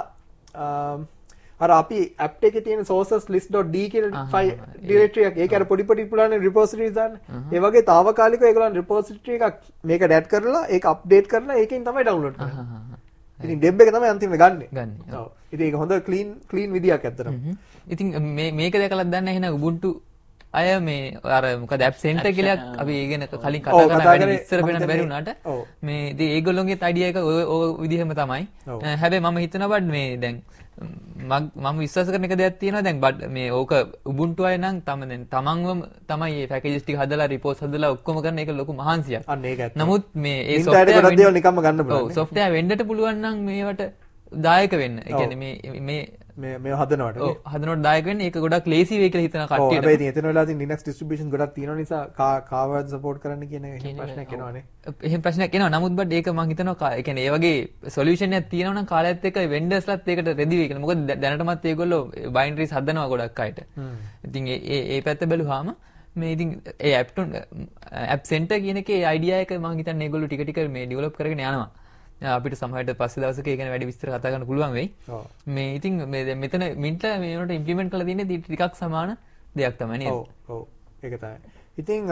අර අපි app එකේ තියෙන sources.list.d කියන ෆයිල් ඩිරෙක්ටරි එක ඒක අර පොඩි පොඩි පුලාන repositories දාන්න. ඒ වගේ తాවකාලිකව ඒගොල්ලන් repository එකක් මේක ඩැඩ් කරලා ඒක අප්ඩේට් කරලා ඒකෙන් තමයි ඩවුන්ලෝඩ් කරන්නේ. ඉතින් ඩෙබ් එක තමයි අන්තිමට ගන්නෙ. ඔව්. ඉතින් ඒක හොඳ ක්ලීන් විදියක් ඇත්තටම. ඉතින් මේක දැකලා දන්න එහෙනම් Ubuntu අය මේ අර මොකද ඇප් සෙන්ටර් කියලා අපි ඒ ගැන කලින් කතා කරලා වැඩි ඉස්සර වෙනට බැරි වුණාට මේ ඉතින් ඒගොල්ලෝගේ අයිඩියා එක ඔය විදිහම තමයි. හැබැයි මම හිතනවා බඩ් මේ දැන් මම විශ්වාස කරන එක දෙයක් තියෙනවා දැන් බඩ් මේ ඕක Ubuntu අය නම් තමන්වම තමයි මේ පැකේජස් ටික හදලා රිපෝට්ස් හදලා ඔක්කොම කරන එක ලොකු මහන්සියක්. අන්න ඒක ඇත්ත. නමුත් මේ ඒ software ගොඩක් දේවල් නිකම්ම ගන්න පුළුවන්. ඔව් software වෙන්නට පුළුවන් නම් මේවට දායක වෙන්න. ඒ කියන්නේ මේ හදනවට හදනවට දායක වෙන්නේ ඒක ගොඩක් ලේසි වෙයි කියලා හිතන කට්ටියට. ඔව් හැබැයි ඉතින් එතන වෙලාවදී Linux distribution ගොඩක් තියෙන නිසා කාවද support කරන්න කියන ප්‍රශ්නයක් එනවනේ. එහෙම ප්‍රශ්නයක් එනවා. නමුත් බඩ් ඒක මම හිතනවා ඒ කියන්නේ ඒ වගේ solution එකක් තියෙනවා නම් කාලයත් එක්ක vendors-ලත් ඒකට ready වෙයි කියලා. මොකද දැනටමත් ඒගොල්ලෝ binaries හදනවා ගොඩක් අයට. ඉතින් ඒ පැත්ත බැලුවාම මේ ඉතින් ඒ app center කියන එකේ idea එක මම හිතන්නේ ඒගොල්ලෝ ටික ටික මේ develop කරගෙන යනවා. අපිට සමහරට පස්සේ දවසක ඒ ගැන වැඩි විස්තර කතා කරන්න පුළුවන් වෙයි. මේ ඉතින් මේ මෙතන Mint මේ උනට ඉම්ප්ලිමන්ට් කරලා තියෙන්නේ ටිකක් සමාන දෙයක් තමයි නේද? ඔව් ඔව් ඒක තමයි. ඉතින්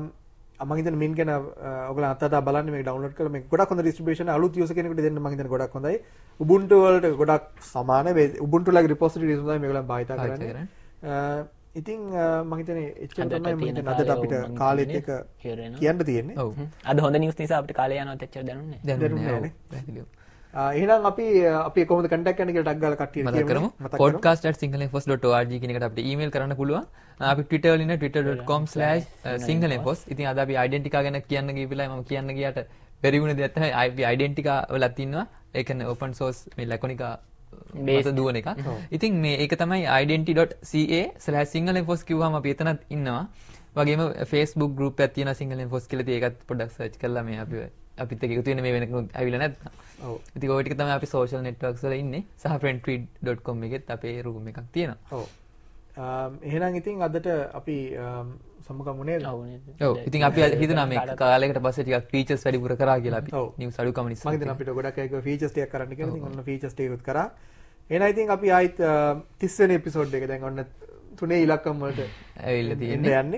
මම හිතන්නේ Mint ගැන ඔයගොල්ලෝ අතට බලන්න මේක ඩවුන්ලෝඩ් කරලා මේක ගොඩක් හොඳ ඩිස්ට්‍රිබියුෂන් අලුත් යූසර් කෙනෙකුට දෙන්න මම හිතන්නේ ගොඩක් හොඳයි. Ubuntu වලට ගොඩක් සමාන Ubuntu ලගේ රිපොසිටරිස් තමයි මේගොල්ලන් භාවිත කරන්නේ. ඉතින් මම හිතන්නේ එච්චර තමයි මම හිතන්නේ අදට අපිට කාලෙත් එක කියන්න තියෙන්නේ. ඔව්. අද හොඳ නිවුස් නිසා අපිට කාලය යනවත් එච්චර දැනුන්නේ නැහැ. එහෙනම් අපි කොහොමද කන්ටැක්ට් කරන්න කියලා ටග් ගාලා කට්ටියට කියමු. podcast@sinhalinfos.org කියන එකට අපිට ඊමේල් කරන්න පුළුවන්. අපි Twitter වල ඉන්න twitter.com/sinhalinfos. ඉතින් අද අපි Identica ගැන කියන්න ගිය වෙලාවේ මම කියන්න ගියාට බැරි වුණ දෙයක් තමයි අපි Identica වලත් ඉන්නවා. ඒ කියන්නේ open source මේ Laconica බේස් දුවන එක. ඉතින් මේ ඒක තමයි identity.ca/sinhalinfos කිව්වම අපි එතනත් ඉන්නවා. වගේම Facebook group එකක් තියෙනවා sinhalinfos කියලා. ඒකත් පොඩ්ඩක් search කරලා මේ අපි අපිත් එක්ක එකතු වෙන මේ වෙනකන් ඇවිල්ලා නැත්නම්. ඔව්. ඉතින් ඔය ටික තමයි අපි social networks වල ඉන්නේ. සහ friendtree.com එකෙත් අපේ room එකක් තියෙනවා. ඔව්. එහෙනම් ඉතින් අදට අපි සමුගමු නේද? ඔව්. ඉතින් අපි හිතනවා මේ කාලයකට පස්සේ ටිකක් features වැඩිපුර කරා කියලා අපි. news අඩුකම නිසා. මම හිතනවා අපිට ගොඩක් අය features ටිකක් කරන්න කියලා. ඉතින් ඔන්න features ටිකකුත් කරා. එහෙනම් ඉතින් අපි ආයිත් 30 වෙනි එපිසෝඩ් එක දැන් ඔන්න 3 ඉලක්කම් වලට ඇවිල්ලා තියෙන්නේ.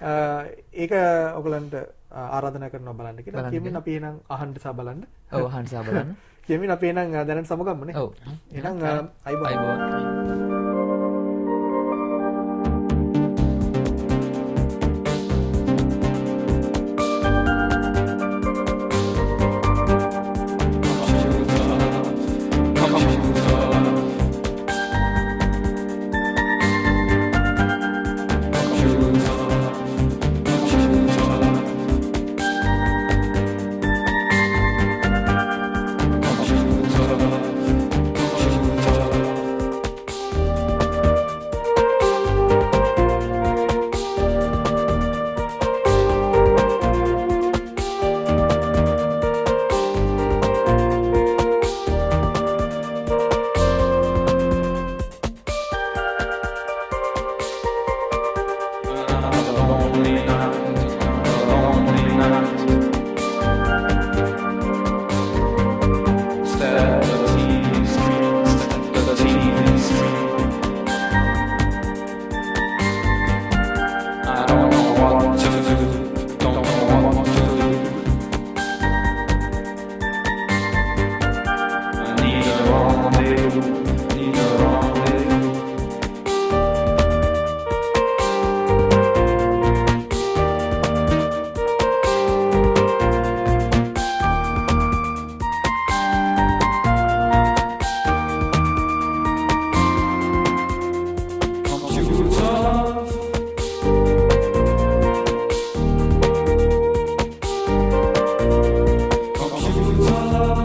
ඒක ඔයගලන්ට ආරාධනා කරනවා බලන්න කියලා. කියමින් අපි එහෙනම් අහන්න සහ බලන්න. ඔව් අහන්න සහ බලන්න. කියමින් අපි එහෙනම් දැනට සමුගම්මනේ. ඔව්. එහෙනම් අයිබෝන්. Computer